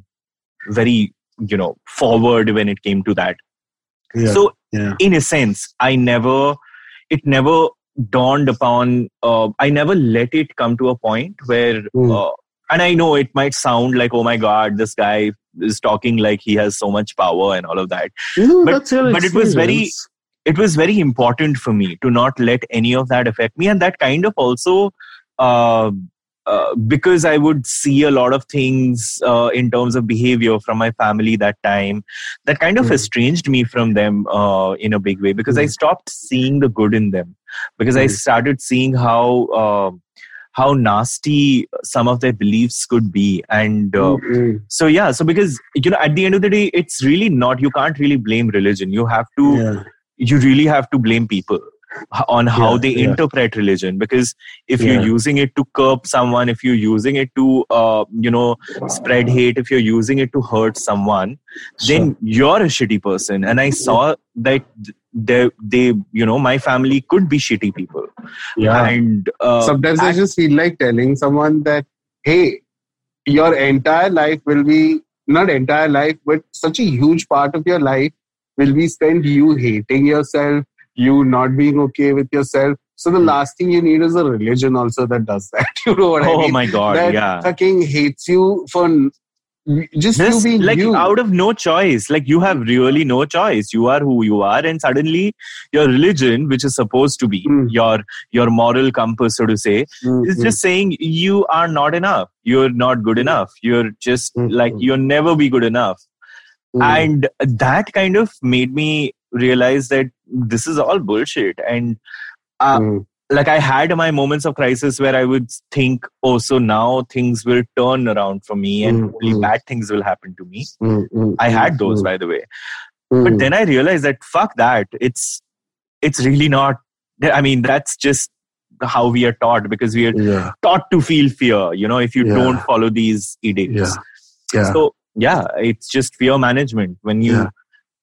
very, you know, forward when it came to that. Yeah. So, yeah. in a sense, I never, it never dawned upon, uh, I never let it come to a point where, Mm. uh, and I know it might sound like, oh my God, this guy is talking like he has so much power and all of that. No, But, that's your but it was very, experience. it was very important for me to not let any of that affect me. And that kind of also, uh, uh, because I would see a lot of things uh, in terms of behavior from my family that time, that kind of Mm. estranged me from them uh, in a big way, because I Mm. stopped seeing the good in them, because I Mm. started seeing how uh, how nasty some of their beliefs could be. And uh, Mm. so yeah, so because, you know, at the end of the day, it's really not, you can't really blame religion. You have to, Yeah. you really have to blame people on how Yeah, they yeah. interpret religion. Because if Yeah. you're using it to curb someone, if you're using it to uh, you know, spread hate, if you're using it to hurt someone, then Sure. you're a shitty person. And I saw that they, they you know, my family could be shitty people. Yeah. And uh, Sometimes I at- just feel like telling someone that, hey, your entire life will be, not entire life, but such a huge part of your life will be spent you hating yourself, you not being okay with yourself. So the Hmm. last thing you need is a religion also that does that. You know what I oh mean? my God, That yeah. fucking hates you for n- just, you Just being like you. out of no choice, like you have really no choice. You are who you are, and suddenly your religion, which is supposed to be Mm. your your moral compass, so to say, Mm, is mm, just saying you are not enough. You're not good Mm. enough. You're just Mm, like, mm. you'll never be good enough. mm. And that kind of made me realize that this is all bullshit. And uh, Mm. like I had my moments of crisis where I would think, oh, so now things will turn around for me and Mm, only mm. bad things will happen to me. Mm, mm, I mm, had those, mm, by the way. mm. But then I realized that fuck that. It's it's really not. I mean, that's just how we are taught, because we are Yeah. taught to feel fear. You know, if you Yeah. don't follow these edicts. Yeah. Yeah. So yeah, it's just fear management. When you Yeah.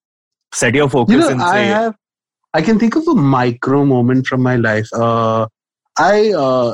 set your focus You know, and I say, have, I can think of a micro moment from my life. Uh, I, uh,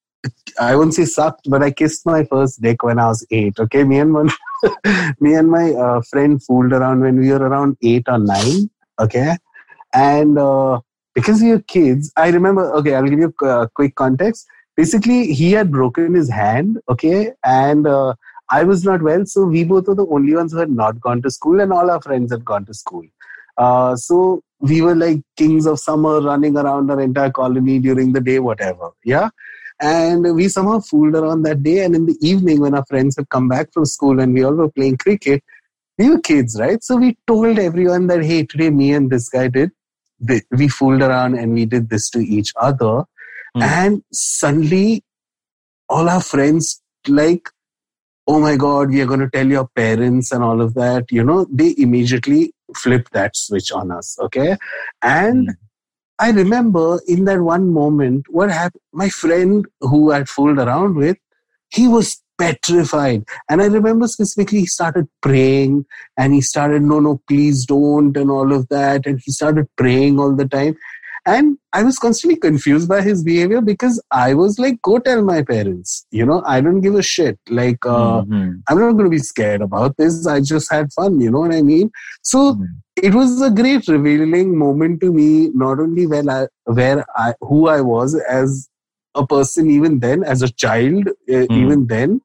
I won't say sucked, but I kissed my first dick when I was eight. Okay, me and one, me and my uh, friend fooled around when we were around eight or nine. Okay, and uh, because we were kids, I remember. Okay, I'll give you a uh, quick context. Basically, he had broken his hand. Okay, and uh, I was not well, so we both were the only ones who had not gone to school, and all our friends had gone to school. Uh, so we were like kings of summer, running around our entire colony during the day, whatever. Yeah. And we somehow fooled around that day. And in the evening, when our friends had come back from school and we all were playing cricket, we were kids, right? So we told everyone that, hey, today me and this guy did, we fooled around and we did this to each other. Hmm. And suddenly, all our friends, like, oh my God, we are going to tell your parents and all of that, you know, they immediately flipped that switch on us. Okay. And hmm. I remember in that one moment, what happened, my friend who I'd fooled around with, he was petrified. And I remember specifically, he started praying and he started, no, no, please don't, and all of that. And he started praying all the time. And I was constantly confused by his behavior because I was like, go tell my parents. You know, I don't give a shit. Like, uh, Mm-hmm. I'm not going to be scared about this. I just had fun. You know what I mean? So Mm-hmm. it was a great revealing moment to me, not only where I, where I, who I was as a person even then, as a child, uh, Mm. even then,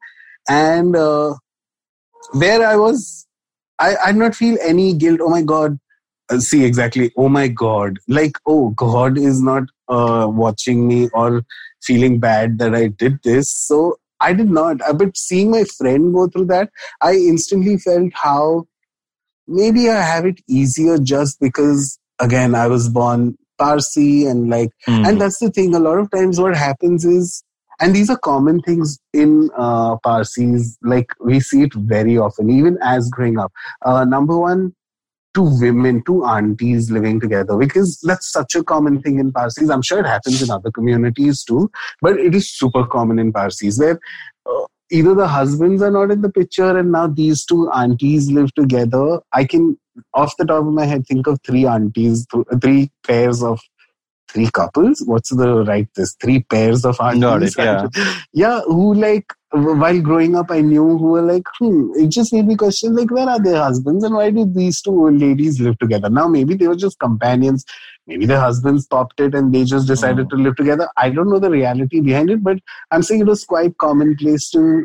and uh, where I was, I I did not feel any guilt. Oh my God. Uh, see, exactly. Oh my God. Like, oh, God is not uh, watching me or feeling bad that I did this. So I did not. Uh, But seeing my friend go through that, I instantly felt how maybe I have it easier just because, again, I was born Parsi and like, and Mm. that's the thing. A lot of times what happens is, and these are common things in uh, Parsis, like we see it very often, even as growing up. Uh, number one, two women, two aunties living together, because that's such a common thing in Parsis. I'm sure it happens in other communities too, but it is super common in Parsis where uh, either the husbands are not in the picture and now these two aunties live together. I can, off the top of my head, think of three aunties, th- three pairs of three couples. What's the right this? Three pairs of Got it. aunties. Yeah. Yeah, who like while growing up, I knew who were like, hmm. It just made me question like, where are their husbands and why do these two old ladies live together? Now maybe they were just companions. Maybe their husbands popped it and they just decided Mm. to live together. I don't know the reality behind it, but I'm saying it was quite commonplace to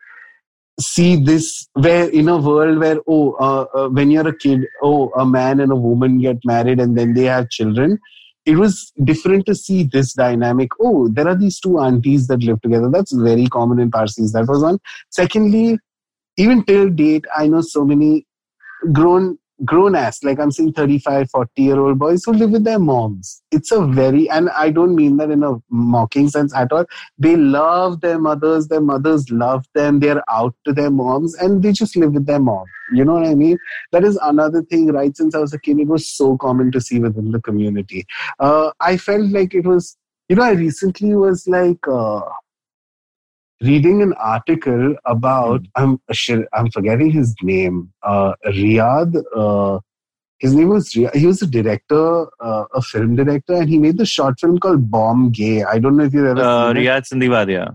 see this where in a world where oh uh, uh, when you're a kid, oh, a man and a woman get married and then they have children. It was different to see this dynamic. Oh, there are these two aunties that live together. That's very common in Parsis. That was one. Secondly, even till date, I know so many grown grown ass, like I'm saying thirty-five, forty year old boys who live with their moms. It's a very, and I don't mean that in a mocking sense at all. They love their mothers, their mothers love them, they're out to their moms and they just live with their mom. You know what I mean? That is another thing. Right since I was a kid, it was so common to see within the community. uh, I felt like it was, you know, I recently was like uh, reading an article about, Mm. I'm shit, I'm forgetting his name. Uh, Riyadh. Uh, his name was Riyadh. He was a director, uh, a film director, and he made the short film called Bomb Gay. I don't know if you've ever Uh, seen it. Riyadh Sindhiwadia.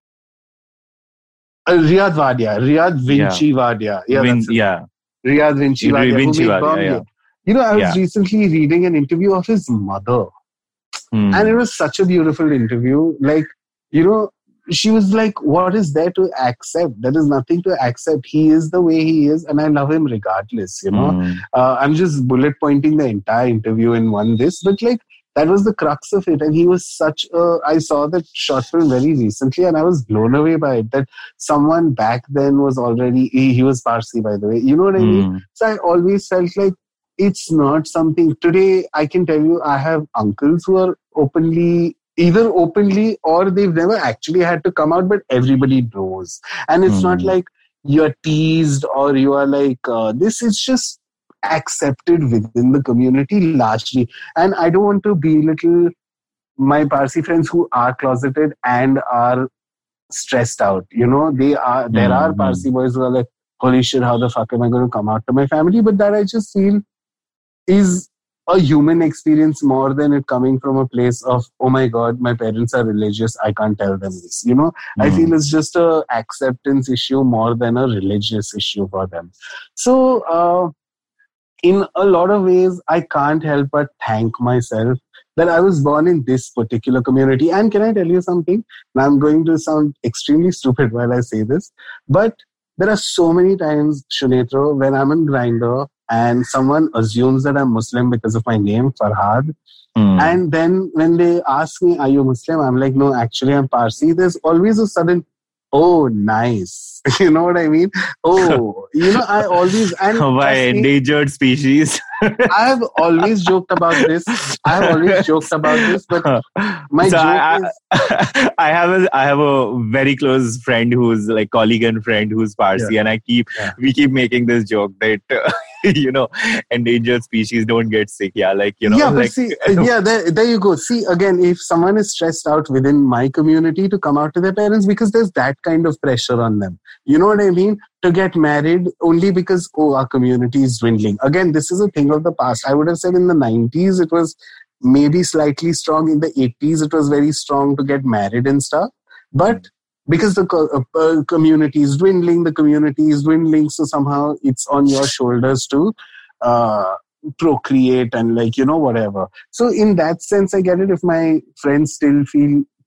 Uh, Riyadh Wadia, Riyadh Yeah. Vinci Wadia. Yeah, Vin. that's his name. Yeah. Riyadh Vinci Wadia, who Vinci made Wadia. Bomb Yeah. Gay. You know, I was Yeah. recently reading an interview of his mother. And it Mm. was such a beautiful interview. Like, you know, she was like, what is there to accept? There is nothing to accept. He is the way he is, and I love him regardless, you know. Mm. Uh, I'm just bullet pointing the entire interview in one this, but like, that was the crux of it. And he was such a, I saw that short film very recently and I was blown away by it. That someone back then was already, he, he was Parsi, by the way. You know what I mean? Mm. So I always felt like, it's not something today. I can tell you, I have uncles who are openly, either openly or they've never actually had to come out, but everybody knows. And it's not Mm. like you're teased or you are like, uh, this is just accepted within the community largely. And I don't want to belittle my Parsi friends who are closeted and are stressed out. You know, they are, there are Mm. Parsi boys who are like, holy shit, how the fuck am I going to come out to my family? But that I just feel is a human experience more than it coming from a place of, oh my God, my parents are religious, I can't tell them this. You know, I feel Mm. it's just a acceptance issue more than a religious issue for them. So uh, in a lot of ways, I can't help but thank myself that I was born in this particular community. And can I tell you something? Now I'm going to sound extremely stupid while I say this, but there are so many times, Shunetro, when I'm in Grinder and someone assumes that I'm Muslim because of my name, Farhad. Mm. And then when they ask me, are you Muslim? I'm like, no, actually I'm Parsi. There's always a sudden, oh, nice. You know what I mean? Oh, you know, I always, and Why trust me, endangered species? I have always joked about this. I have always joked about this, but my So joke I, is, I, I have a I have a very close friend who's like colleague and friend who's yeah, Parsi, and I keep yeah. we keep making this joke that uh, you know endangered species don't get sick. Yeah, like you know, Yeah, but like see, uh, yeah, there, there you go. See, again, if someone is stressed out within my community to come out to their parents because there's that kind of pressure on them. You know what I mean? To get married only because, oh, our community is dwindling. Again, this is a thing of the past. I would have said in the nineties, it was maybe slightly strong. In the eighties, it was very strong to get married and stuff. But because the co- uh, uh, community is dwindling, the community is dwindling, so somehow it's on your shoulders to uh, procreate and like, you know, whatever. So in that sense, I get it. If my friends still feel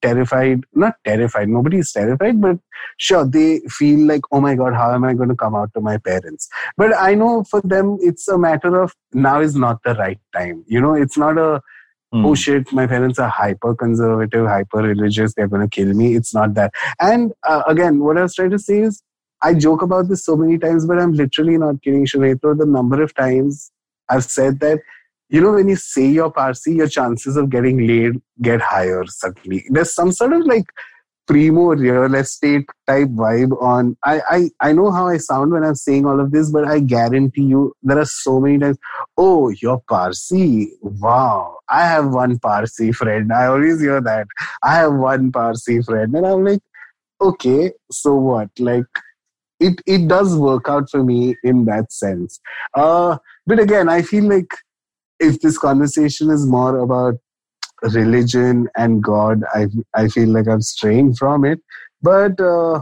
terrified, not terrified, nobody is terrified, but sure, they feel like, oh my God, how am I going to come out to my parents? But I know for them, it's a matter of now is not the right time. You know, it's not a, Hmm. oh shit, my parents are hyper conservative, hyper religious, they're going to kill me. It's not that. And uh, again, what I was trying to say is, I joke about this so many times, but I'm literally not kidding, Shweta. The number of times I've said that, you know, when you say you're Parsi, your chances of getting laid get higher suddenly. There's some sort of like primo real estate type vibe on. I, I, I know how I sound when I'm saying all of this, but I guarantee you there are so many times, oh, you're Parsi. Wow. I have one Parsi friend. I always hear that. I have one Parsi friend. And I'm like, okay, so what? Like, it, it does work out for me in that sense. Uh, but again, I feel like if this conversation is more about religion and God, I I feel like I'm straying from it. But uh,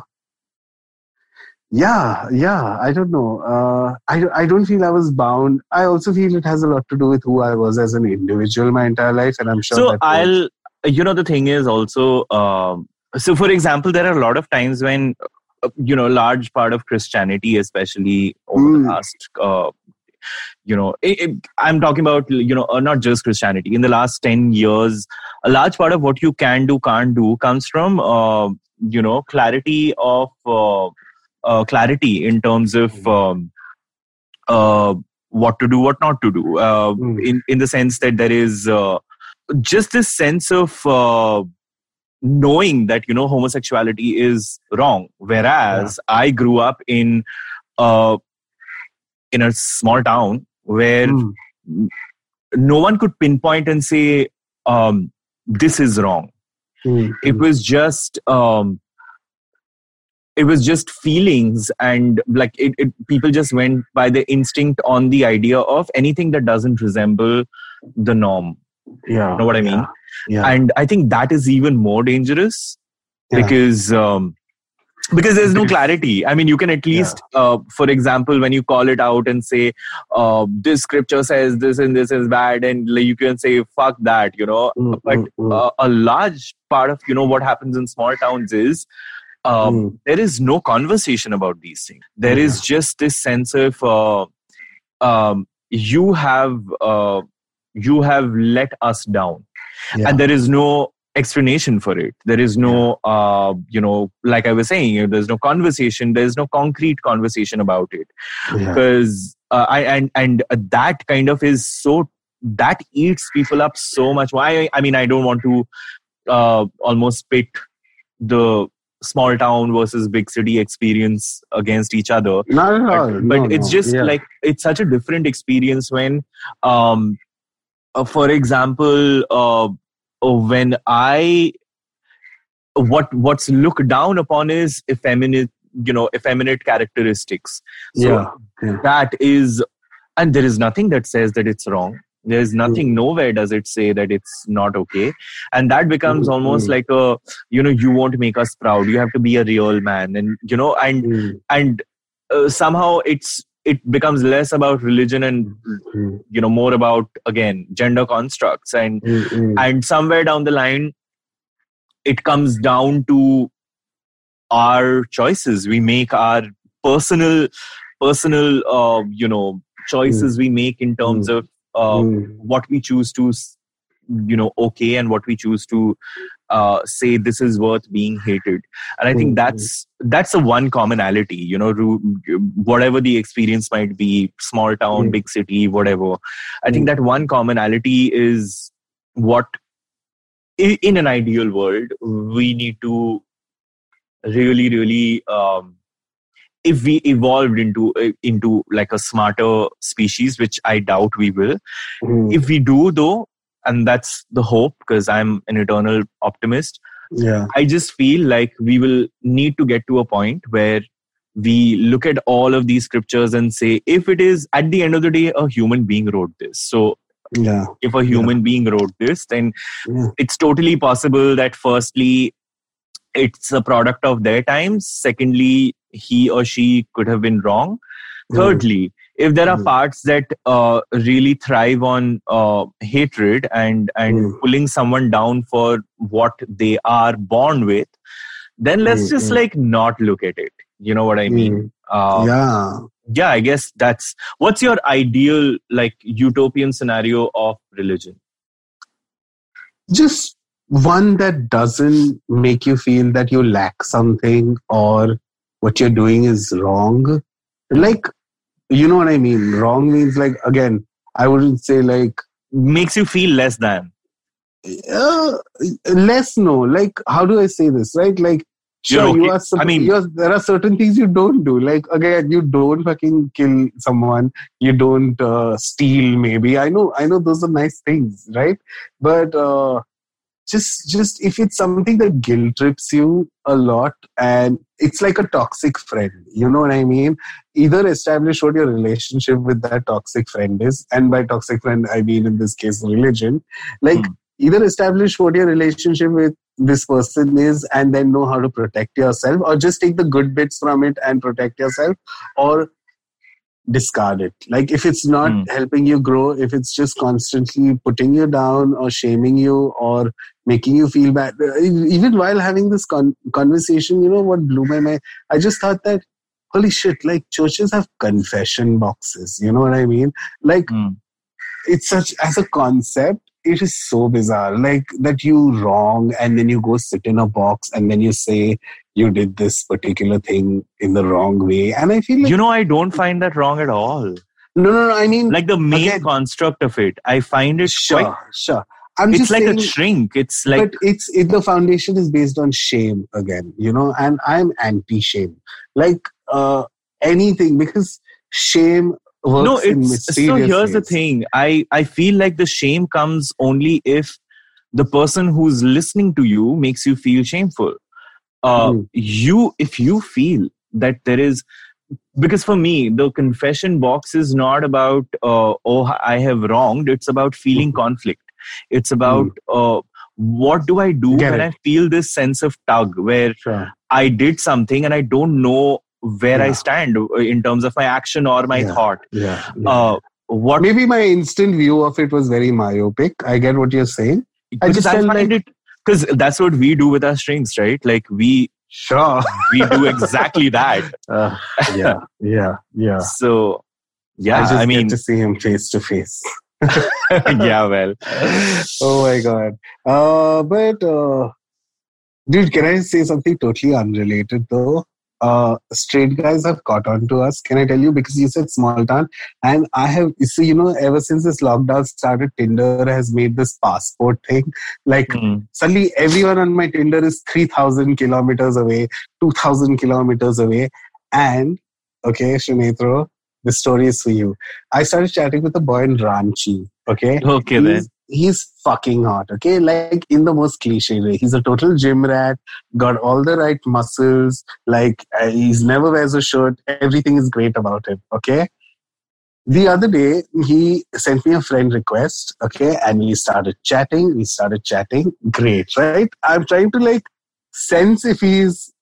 yeah, yeah, I don't know. Uh, I I don't feel I was bound. I also feel it has a lot to do with who I was as an individual my entire life, and I'm sure So that. I'll, you know, the thing is also, um, so for example, there are a lot of times when, uh, you know, large part of Christianity, especially over Mm. the last, uh, you know, it, it, I'm talking about, you know, uh, not just Christianity. In the last ten years, a large part of what you can do, can't do comes from, uh, you know, clarity of, uh, uh, clarity in terms of um, uh, what to do, what not to do, uh, Mm. in, in the sense that there is uh, just this sense of uh, knowing that, you know, homosexuality is wrong. Whereas I grew up in uh, in a small town where Mm. no one could pinpoint and say, um, this is wrong. Mm. It was just um, it was just feelings, and like it, it people just went by the instinct on the idea of anything that doesn't resemble the norm. Yeah. You know what I mean? Yeah. Yeah. And I think that is even more dangerous Yeah. because um, because there's no clarity. I mean, you can at least, uh, for example, when you call it out and say, uh, this scripture says this and this is bad, and like, you can say, fuck that, you know. Mm, But mm, mm. uh, a large part of, you know, what happens in small towns is um, Mm. there is no conversation about these things. There Yeah. is just this sense of uh, um, you have uh, you have let us down, Yeah. and there is no explanation for it. There is no, uh, you know, like I was saying, you know, there's no conversation. There's no concrete conversation about it, Yeah. because uh, I and and that kind of is so that eats people up so much. Why? I mean, I don't want to uh, almost pit the small town versus big city experience against each other. Not at all. But, but No, it's no. just Yeah. like, it's such a different experience when, um, uh, for example, uh, when I, what what's looked down upon is effeminate, you know, effeminate characteristics. So Yeah. Yeah. that is, and there is nothing that says that it's wrong. There's nothing, Mm. nowhere does it say that it's not okay. And that becomes Mm, almost mm. like a, you know, you won't make us proud. You have to be a real man. And, you know, and, Mm. and uh, somehow it's, it becomes less about religion and, Mm. you know, more about, again, gender constructs. And, Mm, mm. and somewhere down the line, it comes down to our choices. We make our personal, personal, uh, you know, choices we make in terms Mm. of uh, Mm. what we choose to, you know, okay, and what we choose to uh, say this is worth being hated. And I think Mm. that's that's a one commonality, you know, ru- whatever the experience might be, small town, Mm. big city, whatever. I think Mm. that one commonality is what, i- in an ideal world, we need to really, really, um, if we evolved into uh, into like a smarter species, which I doubt we will. Mm. If we do, though, and that's the hope, because I'm an eternal optimist, Yeah. I just feel like we will need to get to a point where we look at all of these scriptures and say, if it is, at the end of the day, a human being wrote this. So Yeah. if a human being wrote this, then Yeah. it's totally possible that, firstly, it's a product of their times. Secondly, he or she could have been wrong. Mm. Thirdly, if there are Mm. parts that uh, really thrive on uh, hatred and and Mm. pulling someone down for what they are born with, then let's Mm, just mm, like not look at it. You know what I mean? mm. Uh, Yeah. yeah, I guess that's what's your ideal like utopian scenario of religion? Just one that doesn't make you feel that you lack something or what you're doing is wrong. Like, you know what I mean? Wrong means, like, again, I wouldn't say like Makes you feel less than. uh, less. No, like, how do I say this? Right? Like, You're sure, you okay. are. I supp- mean, You're, there are certain things you don't do. Like, again, you don't fucking kill someone. You don't uh, steal. Maybe I know. I know those are nice things, right? But uh, just just if it's something that guilt trips you a lot, and it's like a toxic friend, you know what I mean? Either establish what your relationship with that toxic friend is, and by toxic friend I mean in this case religion. Like, Hmm. either establish what your relationship with this person is and then know how to protect yourself, or just take the good bits from it and protect yourself, or discard it. Like, if it's not Hmm. helping you grow, if it's just constantly putting you down or shaming you or making you feel bad, even while having this con- conversation, you know what blew my mind? I just thought that, holy shit, like, churches have confession boxes, you know what I mean? Like, Hmm. it's such, as a concept, it is so bizarre, like, that you wrong and then you go sit in a box and then you say you did this particular thing in the wrong way. And I feel like, You know, I don't find that wrong at all. no, no, no, I mean, Like the main again, construct of it, I find it quite. sure, sure. I'm It's just like saying, a shrink. It's like but it's it, the foundation is based on shame again, you know, and I'm anti-shame. Like, uh, anything, because shame no. works in It's so. mysterious Here's the ways. thing. I I feel like the shame comes only if the person who's listening to you makes you feel shameful. Uh, Mm, you if you feel that there is, because for me the confession box is not about uh, oh I have wronged. It's about feeling mm, conflict. It's about mm. uh, what do I do Get when it? I feel this sense of tug where Sure. I did something and I don't know where I Yeah. stand in terms of my action or my Yeah. thought. Yeah. Yeah. Uh, what Maybe my instant view of it was very myopic. I get what you're saying. I because just I felt find like, it, because that's what we do with our strings, right? Like we sure. we do exactly that. Uh, yeah. Yeah. Yeah. So I yeah, just I get mean, to see him face to face. yeah, well, Oh my god. Uh, but uh, dude, can I say something totally unrelated though? Uh, straight guys have caught on to us. Can I tell you? Because you said small town, and I have. So you know, ever since this lockdown started, Tinder has made this passport thing. Like, hmm. suddenly, everyone on my Tinder is three thousand kilometers away, two thousand kilometers away, and okay, Shinetro, the story is for you. I started chatting with a boy in Ranchi. Okay, Okay he's then. he's fucking hot. Okay, like, in the most cliche way. He's a total gym rat, got all the right muscles. Like, uh, he's never wears a shirt. Everything is great about him. Okay. The other day, he sent me a friend request. Okay, and we started chatting. We started chatting. Great, right? I'm trying to like sense if he's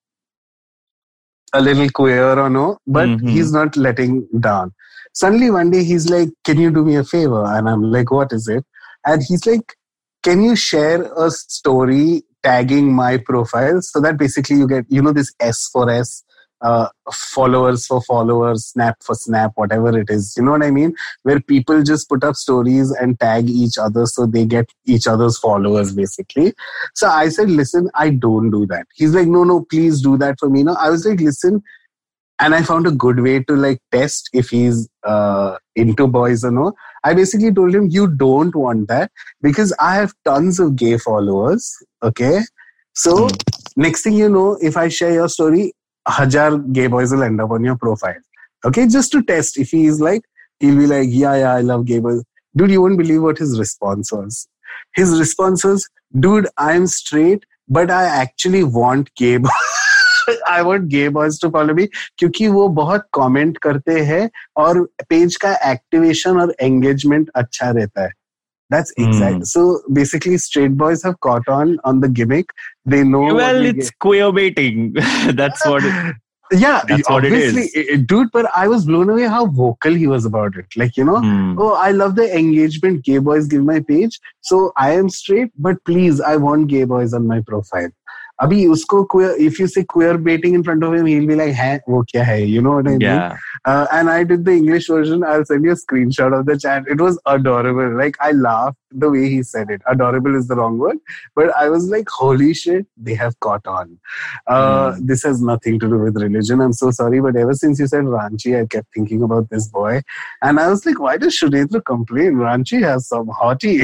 a little queer or no, but Mm-hmm. he's not letting down. Suddenly one day he's like, "Can you do me a favor?" And I'm like, "What is it?" And he's like, "Can you share a story tagging my profile so that basically you get, you know, this S for S, uh, followers for followers, snap for snap, whatever it is. You know what I mean? Where people just put up stories and tag each other so they get each other's followers, basically." So I said, "Listen, I don't do that." He's like, "No, no, please do that for me." No, I was like, "Listen," and I found a good way to like test if he's uh, into boys or no. I basically told him, "You don't want that because I have tons of gay followers." Okay. So Mm. next thing you know, if I share your story, a hajar gay boys will end up on your profile. Okay. Just to test if he's like, he'll be like, "Yeah, yeah, I love gay boys." Dude, you won't believe what his response was. His response was, "Dude, I'm straight, but I actually want gay boys." I want gay boys to follow me क्योंकि वो बहुत comment करते हैं और page का activation और engagement अच्छा रहता है. That's exact. Mm. So basically, straight boys have caught on on the gimmick. They know what Well, we it's get. queer baiting. That's what. It, Yeah, That's what it obviously, is. i- i- dude. But I was blown away how vocal he was about it. Like, you know, Hmm. oh, I love the engagement gay boys give my page. So I am straight, but please, I want gay boys on my profile. Abhi usko queer, if you say queer baiting in front of him, he'll be like, "Hai, wo kya hai?" You know what I mean? Yeah. Uh, and I did the English version. I'll send you a screenshot of the chat. It was adorable. Like, I laughed the way he said it. Adorable is the wrong word, but I was like, "Holy shit, they have caught on." Uh, Hmm. This has nothing to do with religion. I'm so sorry, but ever since you said Ranchi, I kept thinking about this boy, and I was like, "Why does Shudendra complain? Ranchi has some hottie."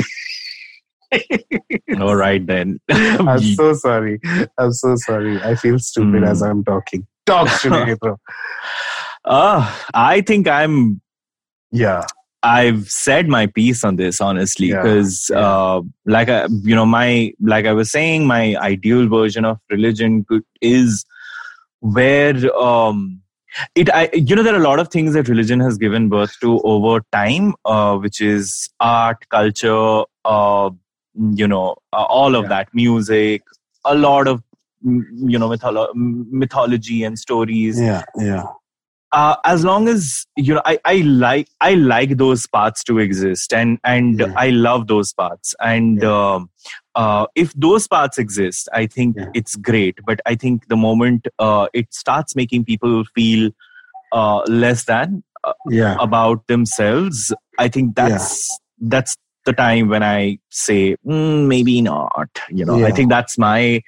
All right then. I'm so sorry. I'm so sorry. I feel stupid Hmm. as I'm talking. Talk, Shudendra. Uh, I think I'm. Yeah. I've said my piece on this honestly, Yeah, because yeah. uh, like I, you know, my like I was saying, my ideal version of religion could, is where um, it. I you know there are a lot of things that religion has given birth to over time, uh, which is art, culture, uh, you know, uh, all of Yeah. that, music, a lot of mm, you know mytholo- mythology and stories. Yeah, yeah. Uh, as long as you know I, I like I like those parts to exist, and and Yeah. I love those parts, and Yeah. um, uh, if those parts exist, I think Yeah. it's great. But I think the moment uh, it starts making people feel uh, less than uh, Yeah. about themselves, I think that's that's the time when I say mm, maybe not. You know, I Yeah. think that's my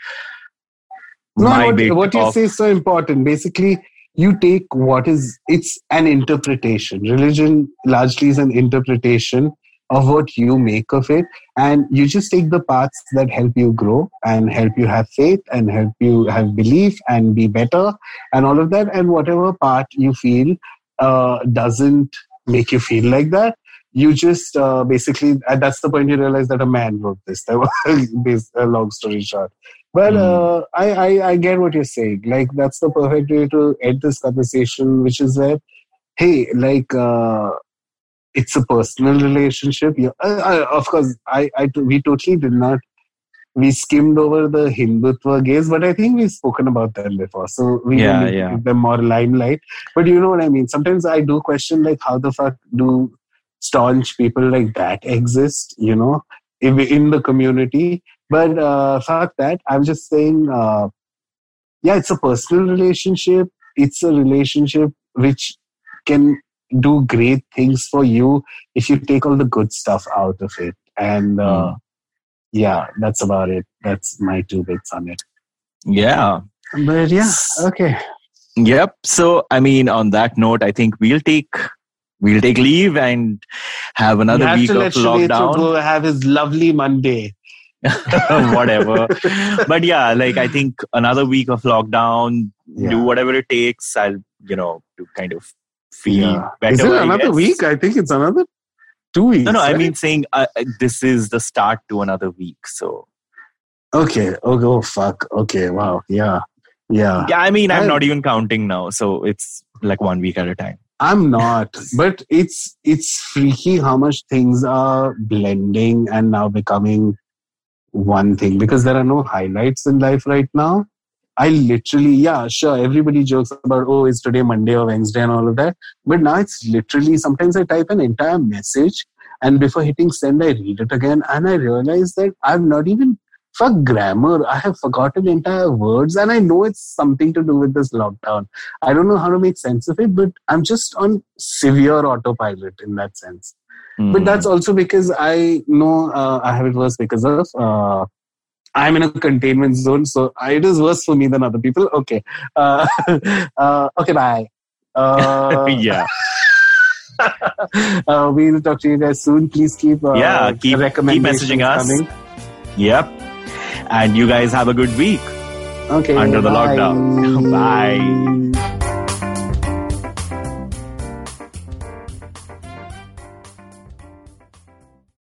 No, and my what, bit what you of say is so important. Basically, you take what is, it's an interpretation. Religion largely is an interpretation of what you make of it. And you just take the parts that help you grow and help you have faith and help you have belief and be better and all of that. And whatever part you feel uh, doesn't make you feel like that, you just uh, basically, and that's the point you realize that a man wrote this. This a long story short. But Mm. uh, I, I I get what you're saying. Like, that's the perfect way to end this conversation, which is that, hey, like uh, it's a personal relationship. Yeah, uh, uh, of course, I, I we totally did not. We skimmed over the Hindutva gaze, but I think we've spoken about that before, so we don't Yeah, need to yeah. give them more limelight. But you know what I mean. Sometimes I do question, like, how the fuck do staunch people like that exist? You know, in, in the community. But uh, fuck that. I'm just saying. Uh, yeah, it's a personal relationship. It's a relationship which can do great things for you if you take all the good stuff out of it. And uh, Mm. yeah, that's about it. That's my two bits on it. Yeah. But yeah, okay. Yep. So, I mean, on that note, I think we'll take we'll take leave and have You another have week to of let Shunetro lockdown. go have his lovely Monday. Whatever. But yeah, like I think another week of lockdown, Yeah. do whatever it takes. I'll, you know, to kind of feel Yeah. better. Is it I another guess. week? I think it's another two weeks. No, no. I right? mean, saying uh, this is the start to another week. So. Okay. Oh, oh fuck. Okay. Wow. Yeah. Yeah. Yeah. I mean, I'm I- not even counting now. So it's like one week at a time. I'm not, but it's it's freaky how much things are blending and now becoming one thing, because there are no highlights in life right now. I literally, yeah, sure, everybody jokes about, oh, is today Monday or Wednesday and all of that. But now it's literally, sometimes I type an entire message and before hitting send, I read it again and I realize that I've not even, fuck grammar, I have forgotten entire words, and I know it's something to do with this lockdown. I don't know how to make sense of it, but I'm just on severe autopilot in that sense. Mm. But that's also because I know uh, I have it worse because of uh, I'm in a containment zone, so it is worse for me than other people. Okay, uh, uh, okay, bye. Uh, Yeah. uh, we'll talk to you guys soon. Please keep uh, Yeah, keep- keep recommendations messaging us. coming. Yep. And you guys have a good week Okay, under the bye. lockdown. Bye.